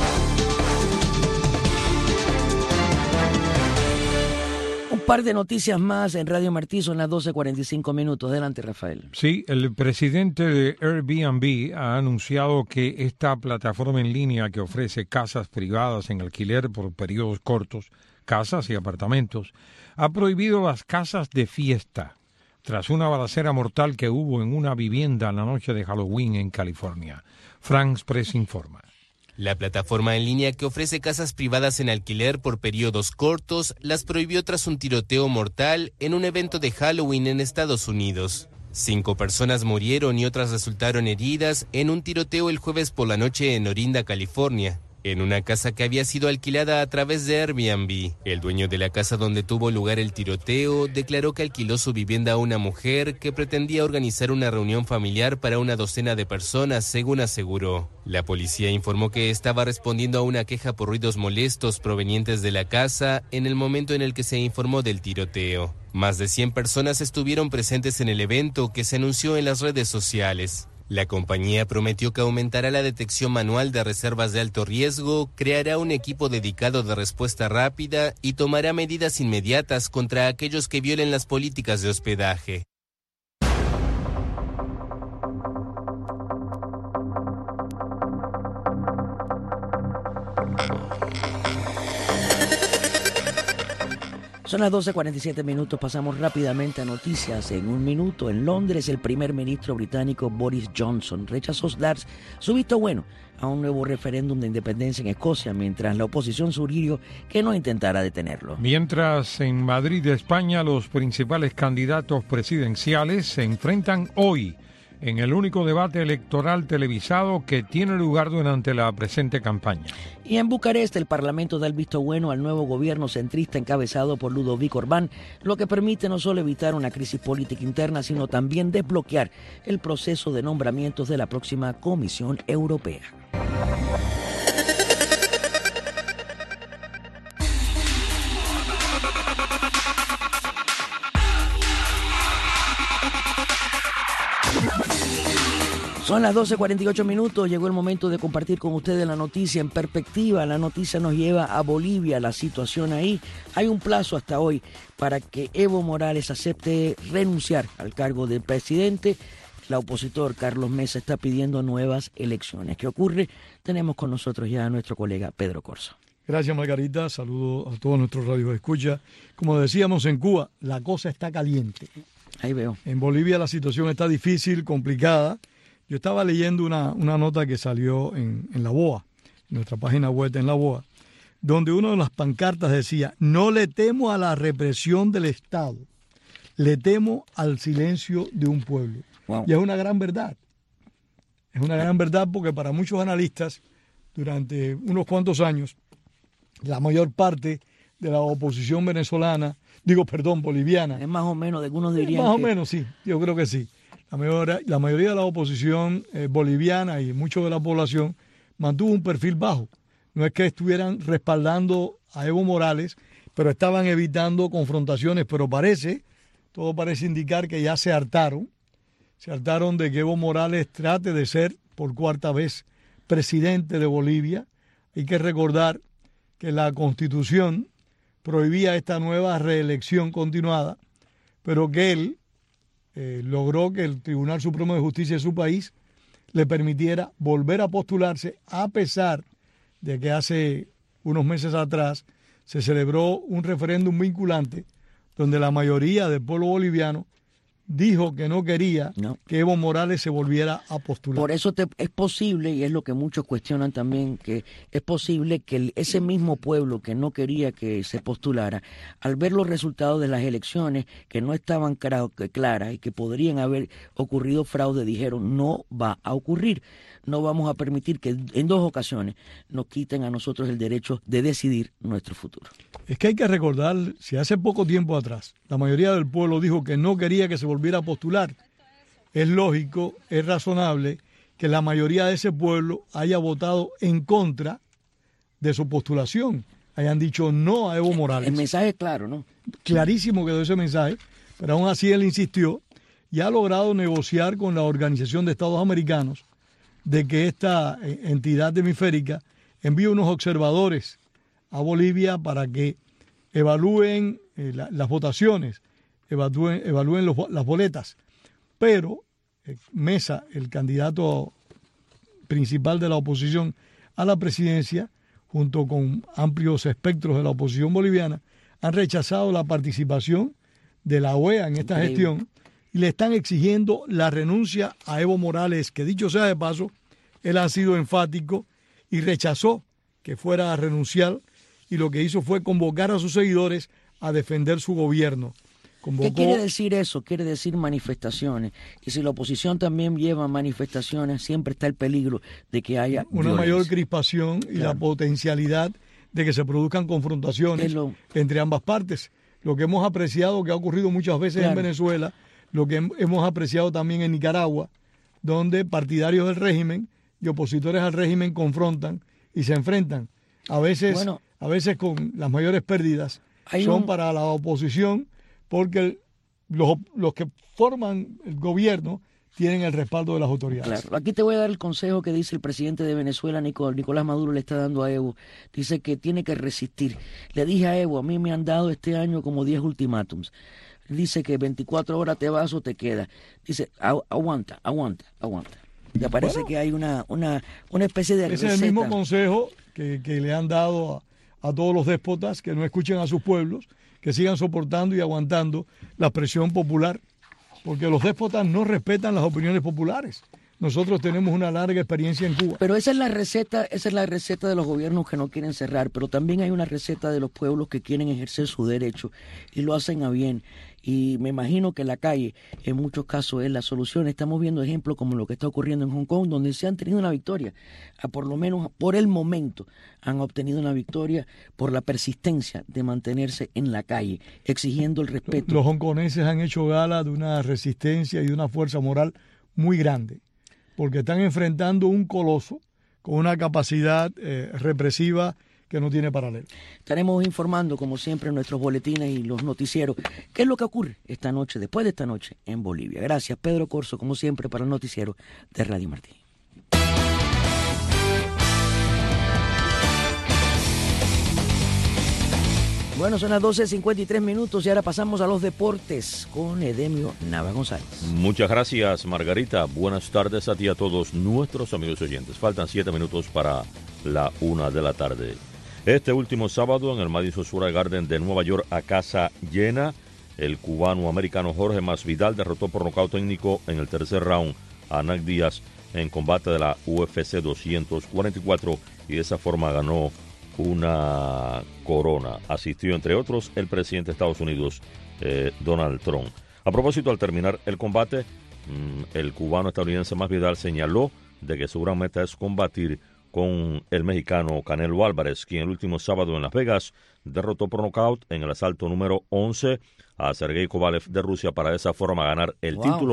Un par de noticias más en Radio Martí, son las doce cuarenta y cinco minutos. Adelante, Rafael. Sí, el presidente de Airbnb ha anunciado que esta plataforma en línea que ofrece casas privadas en alquiler por periodos cortos, casas y apartamentos, ha prohibido las casas de fiesta tras una balacera mortal que hubo en una vivienda en la noche de Halloween en California. France Press informa. La plataforma en línea que ofrece casas privadas en alquiler por periodos cortos las prohibió tras un tiroteo mortal en un evento de Halloween en Estados Unidos. Cinco personas murieron y otras resultaron heridas en un tiroteo el jueves por la noche en Orinda, California, en una casa que había sido alquilada a través de Airbnb. El dueño de la casa donde tuvo lugar el tiroteo declaró que alquiló su vivienda a una mujer que pretendía organizar una reunión familiar para una docena de personas, según aseguró. La policía informó que estaba respondiendo a una queja por ruidos molestos provenientes de la casa en el momento en el que se informó del tiroteo. Más de cien personas estuvieron presentes en el evento, que se anunció en las redes sociales. La compañía prometió que aumentará la detección manual de reservas de alto riesgo, creará un equipo dedicado de respuesta rápida y tomará medidas inmediatas contra aquellos que violen las políticas de hospedaje. Son las doce cuarenta y siete minutos, pasamos rápidamente a noticias. En un minuto, en Londres, el primer ministro británico Boris Johnson rechazó dar su visto bueno a un nuevo referéndum de independencia en Escocia, mientras la oposición sugirió que no intentara detenerlo. Mientras en Madrid, España, los principales candidatos presidenciales se enfrentan hoy en el único debate electoral televisado que tiene lugar durante la presente campaña. Y en Bucarest, el Parlamento da el visto bueno al nuevo gobierno centrista encabezado por Ludovic Orbán, lo que permite no solo evitar una crisis política interna, sino también desbloquear el proceso de nombramientos de la próxima Comisión Europea. Son las doce cuarenta y ocho minutos, llegó el momento de compartir con ustedes la noticia en perspectiva. La noticia nos lleva a Bolivia, la situación ahí. Hay un plazo hasta hoy para que Evo Morales acepte renunciar al cargo de presidente. El opositor Carlos Mesa está pidiendo nuevas elecciones. ¿Qué ocurre? Tenemos con nosotros ya a nuestro colega Pedro Corso. Gracias, Margarita. Saludo a todos nuestros radioescuchas. Como decíamos en Cuba, la cosa está caliente. Ahí veo. En Bolivia la situación está difícil, complicada. Yo estaba leyendo una, una nota que salió en, en La Boa, en nuestra página web en La Boa, donde una de las pancartas decía: no le temo a la represión del Estado, le temo al silencio de un pueblo. Wow. Y es una gran verdad. Es una gran verdad porque para muchos analistas, durante unos cuantos años, la mayor parte de la oposición venezolana, digo, perdón, boliviana. Es más o menos, algunos dirían Más que... o menos, sí, yo creo que sí. La mayoría, la mayoría de la oposición eh, boliviana y mucho de la población mantuvo un perfil bajo no es que estuvieran respaldando a Evo Morales, pero estaban evitando confrontaciones, pero parece, todo parece indicar que ya se hartaron, se hartaron de que Evo Morales trate de ser por cuarta vez presidente de Bolivia. Hay que recordar que la Constitución prohibía esta nueva reelección continuada, pero que él eh, logró que el Tribunal Supremo de Justicia de su país le permitiera volver a postularse, a pesar de que hace unos meses atrás se celebró un referéndum vinculante donde la mayoría del pueblo boliviano dijo que no quería no. que Evo Morales se volviera a postular. Por eso te, es posible, y es lo que muchos cuestionan también, que es posible que el, ese mismo pueblo que no quería que se postulara, al ver los resultados de las elecciones que no estaban claras y que podrían haber ocurrido fraude, dijeron no va a ocurrir. No vamos a permitir que en dos ocasiones nos quiten a nosotros el derecho de decidir nuestro futuro. Es que hay que recordar, si hace poco tiempo atrás la mayoría del pueblo dijo que no quería que se volviera a postular, es lógico, es razonable que la mayoría de ese pueblo haya votado en contra de su postulación, hayan dicho no a Evo Morales. El mensaje es claro, ¿no? Clarísimo quedó ese mensaje, pero aún así él insistió y ha logrado negociar con la Organización de Estados Americanos de que esta entidad hemisférica envíe unos observadores a Bolivia para que evalúen eh, la, las votaciones, evalúen, evalúen los, las boletas. Pero eh, Mesa, el candidato principal de la oposición a la presidencia, junto con amplios espectros de la oposición boliviana, han rechazado la participación de la O E A en esta Increíble. gestión y le están exigiendo la renuncia a Evo Morales, que dicho sea de paso, él ha sido enfático y rechazó que fuera a renunciar, y lo que hizo fue convocar a sus seguidores a defender su gobierno. Convocó... ¿Qué quiere decir eso? Quiere decir manifestaciones. Y si la oposición también lleva manifestaciones, siempre está el peligro de que haya una violencia. mayor crispación y claro. la potencialidad de que se produzcan confrontaciones lo... entre ambas partes. Lo que hemos apreciado, que ha ocurrido muchas veces claro. en Venezuela, lo que hemos apreciado también en Nicaragua, donde partidarios del régimen y opositores al régimen confrontan y se enfrentan. A veces, bueno, a veces con las mayores pérdidas son un... para la oposición, porque los, los que forman el gobierno tienen el respaldo de las autoridades. Claro. Aquí te voy a dar el consejo que dice el presidente de Venezuela, Nicolás Maduro, le está dando a Evo. Dice que tiene que resistir. Le dije a Evo, a mí me han dado este año como diez ultimátums. Dice que veinticuatro horas te vas o te quedas. Dice, aguanta, aguanta, aguanta. ¿Te parece bueno, que hay una, una, una especie de ese receta? Es el mismo consejo que, que le han dado a, a todos los déspotas, que no escuchen a sus pueblos, que sigan soportando y aguantando la presión popular, porque los déspotas no respetan las opiniones populares. Nosotros tenemos una larga experiencia en Cuba. Pero esa es la receta, esa es la receta de los gobiernos que no quieren cerrar, pero también hay una receta de los pueblos que quieren ejercer su derecho y lo hacen a bien. Y me imagino que la calle en muchos casos es la solución. Estamos viendo ejemplos como lo que está ocurriendo en Hong Kong, donde se han tenido una victoria. Por lo menos por el momento han obtenido una victoria por la persistencia de mantenerse en la calle, exigiendo el respeto. Los hongkoneses han hecho gala de una resistencia y de una fuerza moral muy grande, porque están enfrentando un coloso con una capacidad eh, represiva que no tiene paralelo. Estaremos informando, como siempre, en nuestros boletines y los noticieros, qué es lo que ocurre esta noche, después de esta noche, en Bolivia. Gracias, Pedro Corso, como siempre, para el noticiero de Radio Martí. Bueno, son las doce cincuenta y tres minutos y ahora pasamos a los deportes con Edemio Nava González. Muchas gracias, Margarita. Buenas tardes a ti y a todos nuestros amigos oyentes. Faltan siete minutos para la una de la tarde. Este último sábado en el Madison Square Garden de Nueva York, a casa llena, el cubano-americano Jorge Masvidal derrotó por nocaut técnico en el tercer round a Nate Diaz en combate de la U F C doscientos cuarenta y cuatro y de esa forma ganó una corona. Asistió, entre otros, el presidente de Estados Unidos, eh, Donald Trump. A propósito, al terminar el combate, mmm, el cubano estadounidense Masvidal señaló de que su gran meta es combatir con el mexicano Canelo Álvarez, quien el último sábado en Las Vegas derrotó por nocaut en el asalto número once a Sergey Kovalev de Rusia para de esa forma ganar el wow. título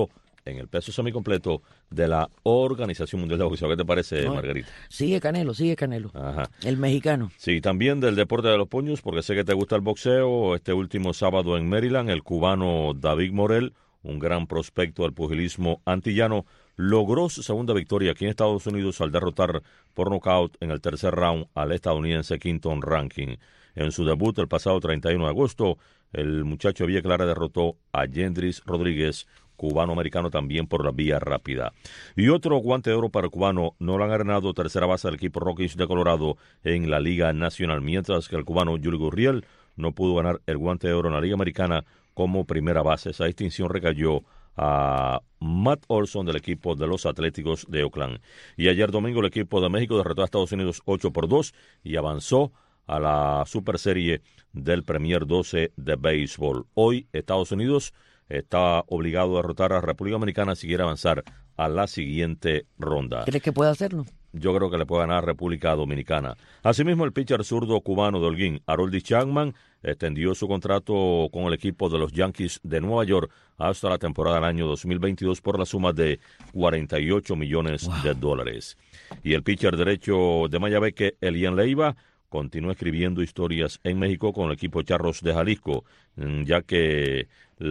en el peso semicompleto de la Organización Mundial de Boxeo. ¿Qué te parece, no, Margarita? Sigue Canelo, sigue Canelo. Ajá. El mexicano. Sí, también del deporte de los puños, porque sé que te gusta el boxeo. Este último sábado en Maryland, el cubano David Morel, un gran prospecto del pugilismo antillano, logró su segunda victoria aquí en Estados Unidos al derrotar por nocaut en el tercer round al estadounidense Quinton Rankin. En su debut el pasado treinta y uno de agosto, el muchacho de Villa Clara derrotó a Yendris Rodríguez, cubano-americano, también por la vía rápida. Y otro guante de oro para el cubano Nolan Arenado, tercera base del equipo Rockies de Colorado en la Liga Nacional, mientras que el cubano Yuli Gurriel no pudo ganar el guante de oro en la Liga Americana como primera base. Esa distinción recayó a Matt Olson del equipo de los Atléticos de Oakland. Y ayer domingo el equipo de México derrotó a Estados Unidos ocho por dos y avanzó a la Super Serie del Premier doce de béisbol. Hoy Estados Unidos está obligado a derrotar a República Dominicana si quiere avanzar a la siguiente ronda. ¿Crees que puede hacerlo? Yo creo que le puede ganar a República Dominicana. Asimismo, el pitcher zurdo cubano de Holguín, Haroldis Chapman, extendió su contrato con el equipo de los Yankees de Nueva York hasta la temporada del año dos mil veintidós por la suma de cuarenta y ocho millones wow. de dólares. Y el pitcher derecho de Mayabeque, Elian Leiva, continúa escribiendo historias en México con el equipo Charros de Jalisco, ya que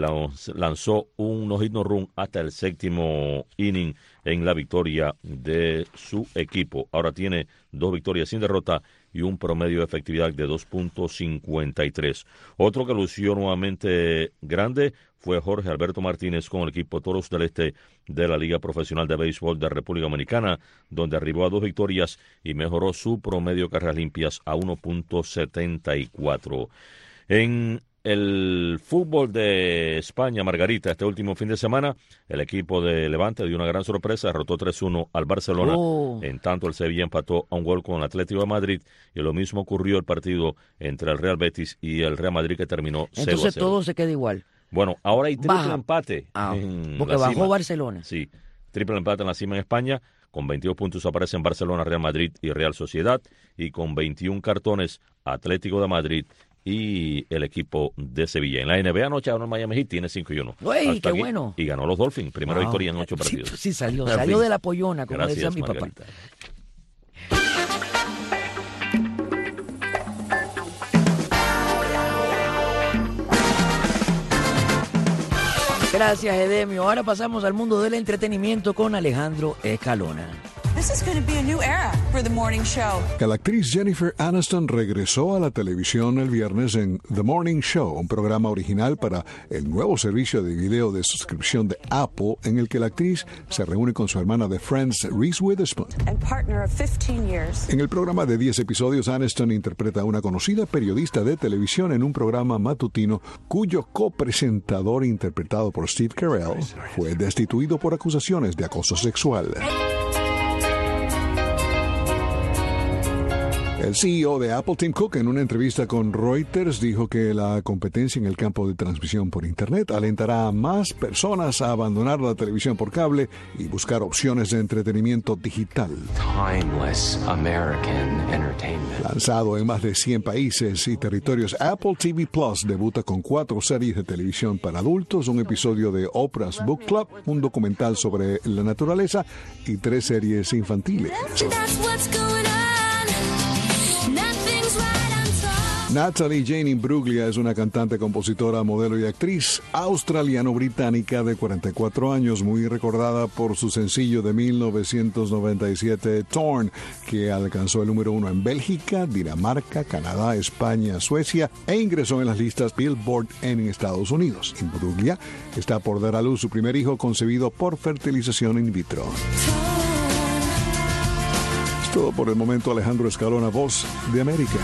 lanzó un no-hit no-run hasta el séptimo inning en la victoria de su equipo. Ahora tiene dos victorias sin derrota y un promedio de efectividad de dos punto cincuenta y tres. Otro que lució nuevamente grande fue Jorge Alberto Martínez con el equipo Toros del Este de la Liga Profesional de Béisbol de República Dominicana, donde arribó a dos victorias y mejoró su promedio de carreras limpias a uno punto setenta y cuatro. En el fútbol de España, Margarita, este último fin de semana, el equipo de Levante dio una gran sorpresa, derrotó tres uno al Barcelona. Oh. En tanto, el Sevilla empató a un gol con el Atlético de Madrid, y lo mismo ocurrió el partido entre el Real Betis y el Real Madrid, que terminó cero a cero. Entonces todo se queda igual. Bueno, ahora hay triple Baja. empate. Ah, en porque la bajó cima. Barcelona. Sí, triple empate en la cima en España. Con veintidós puntos aparecen Barcelona, Real Madrid y Real Sociedad. Y con veintiún cartones, Atlético de Madrid y el equipo de Sevilla. En la N B A anoche ganó el Miami Heat, tiene cinco y uno. ¡Uy, qué bueno! Y ganó los Dolphins, primera wow. victoria en ocho partidos. Sí, sí salió, salió fin. de la pollona, como Gracias, decía mi Margarita. papá. Gracias, Edemio. Ahora pasamos al mundo del entretenimiento con Alejandro Escalona. This is going to be a new era for the morning show. La actriz Jennifer Aniston regresó a la televisión el viernes en The Morning Show, un programa original para el nuevo servicio de video de suscripción de Apple, en el que la actriz se reúne con su hermana de Friends, Reese Witherspoon. And partner of fifteen years. En el programa de diez episodios, Aniston interpreta a una conocida periodista de televisión en un programa matutino cuyo copresentador, interpretado por Steve Carell, fue destituido por acusaciones de acoso sexual. El C E O de Apple, Tim Cook, en una entrevista con Reuters, dijo que la competencia en el campo de transmisión por Internet alentará a más personas a abandonar la televisión por cable y buscar opciones de entretenimiento digital. Timeless American entertainment. Lanzado en más de cien países y territorios, Apple T V Plus debuta con cuatro series de televisión para adultos, un episodio de Oprah's Book Club, un documental sobre la naturaleza y tres series infantiles. Natalie Jane Imbruglia es una cantante, compositora, modelo y actriz australiano-británica de cuarenta y cuatro años, muy recordada por su sencillo de mil novecientos noventa y siete, Torn, que alcanzó el número uno en Bélgica, Dinamarca, Canadá, España, Suecia e ingresó en las listas Billboard en Estados Unidos. Imbruglia está por dar a luz su primer hijo concebido por fertilización in vitro. Es todo por el momento. Alejandro Escalona, Voz de América.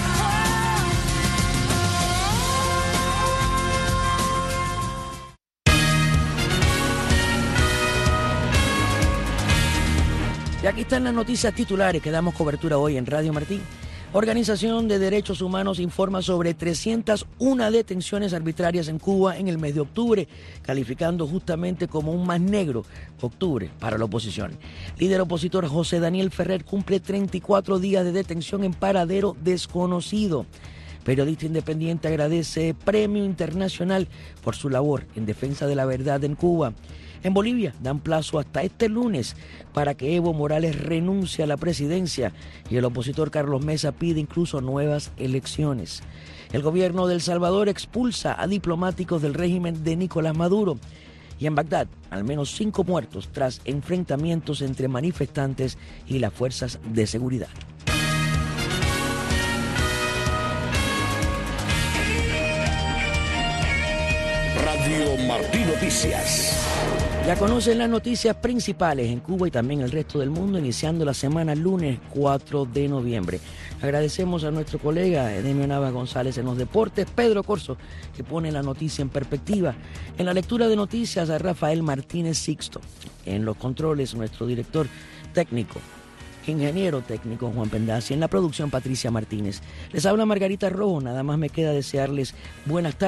Y aquí están las noticias titulares que damos cobertura hoy en Radio Martín. Organización de Derechos Humanos informa sobre trescientas una detenciones arbitrarias en Cuba en el mes de octubre, calificando justamente como un más negro octubre para la oposición. Líder opositor José Daniel Ferrer cumple treinta y cuatro días de detención en paradero desconocido. periodista independiente, agradece premio internacional por su labor en defensa de la verdad en Cuba. En Bolivia dan plazo hasta este lunes para que Evo Morales renuncie a la presidencia y el opositor Carlos Mesa pide incluso nuevas elecciones. El gobierno de El Salvador expulsa a diplomáticos del régimen de Nicolás Maduro. Y en Bagdad, al menos cinco muertos tras enfrentamientos entre manifestantes y las fuerzas de seguridad. Radio Martí Noticias. Ya conocen las noticias principales en Cuba y también el resto del mundo, iniciando la semana lunes cuatro de noviembre. Agradecemos a nuestro colega Edemio Nava González en los deportes, Pedro Corso, que pone la noticia en perspectiva. En la lectura de noticias a Rafael Martínez Sixto. En los controles, nuestro director técnico, ingeniero técnico Juan Pendazi. En la producción, Patricia Martínez. Les habla Margarita Rojo. Nada más me queda desearles buenas tardes.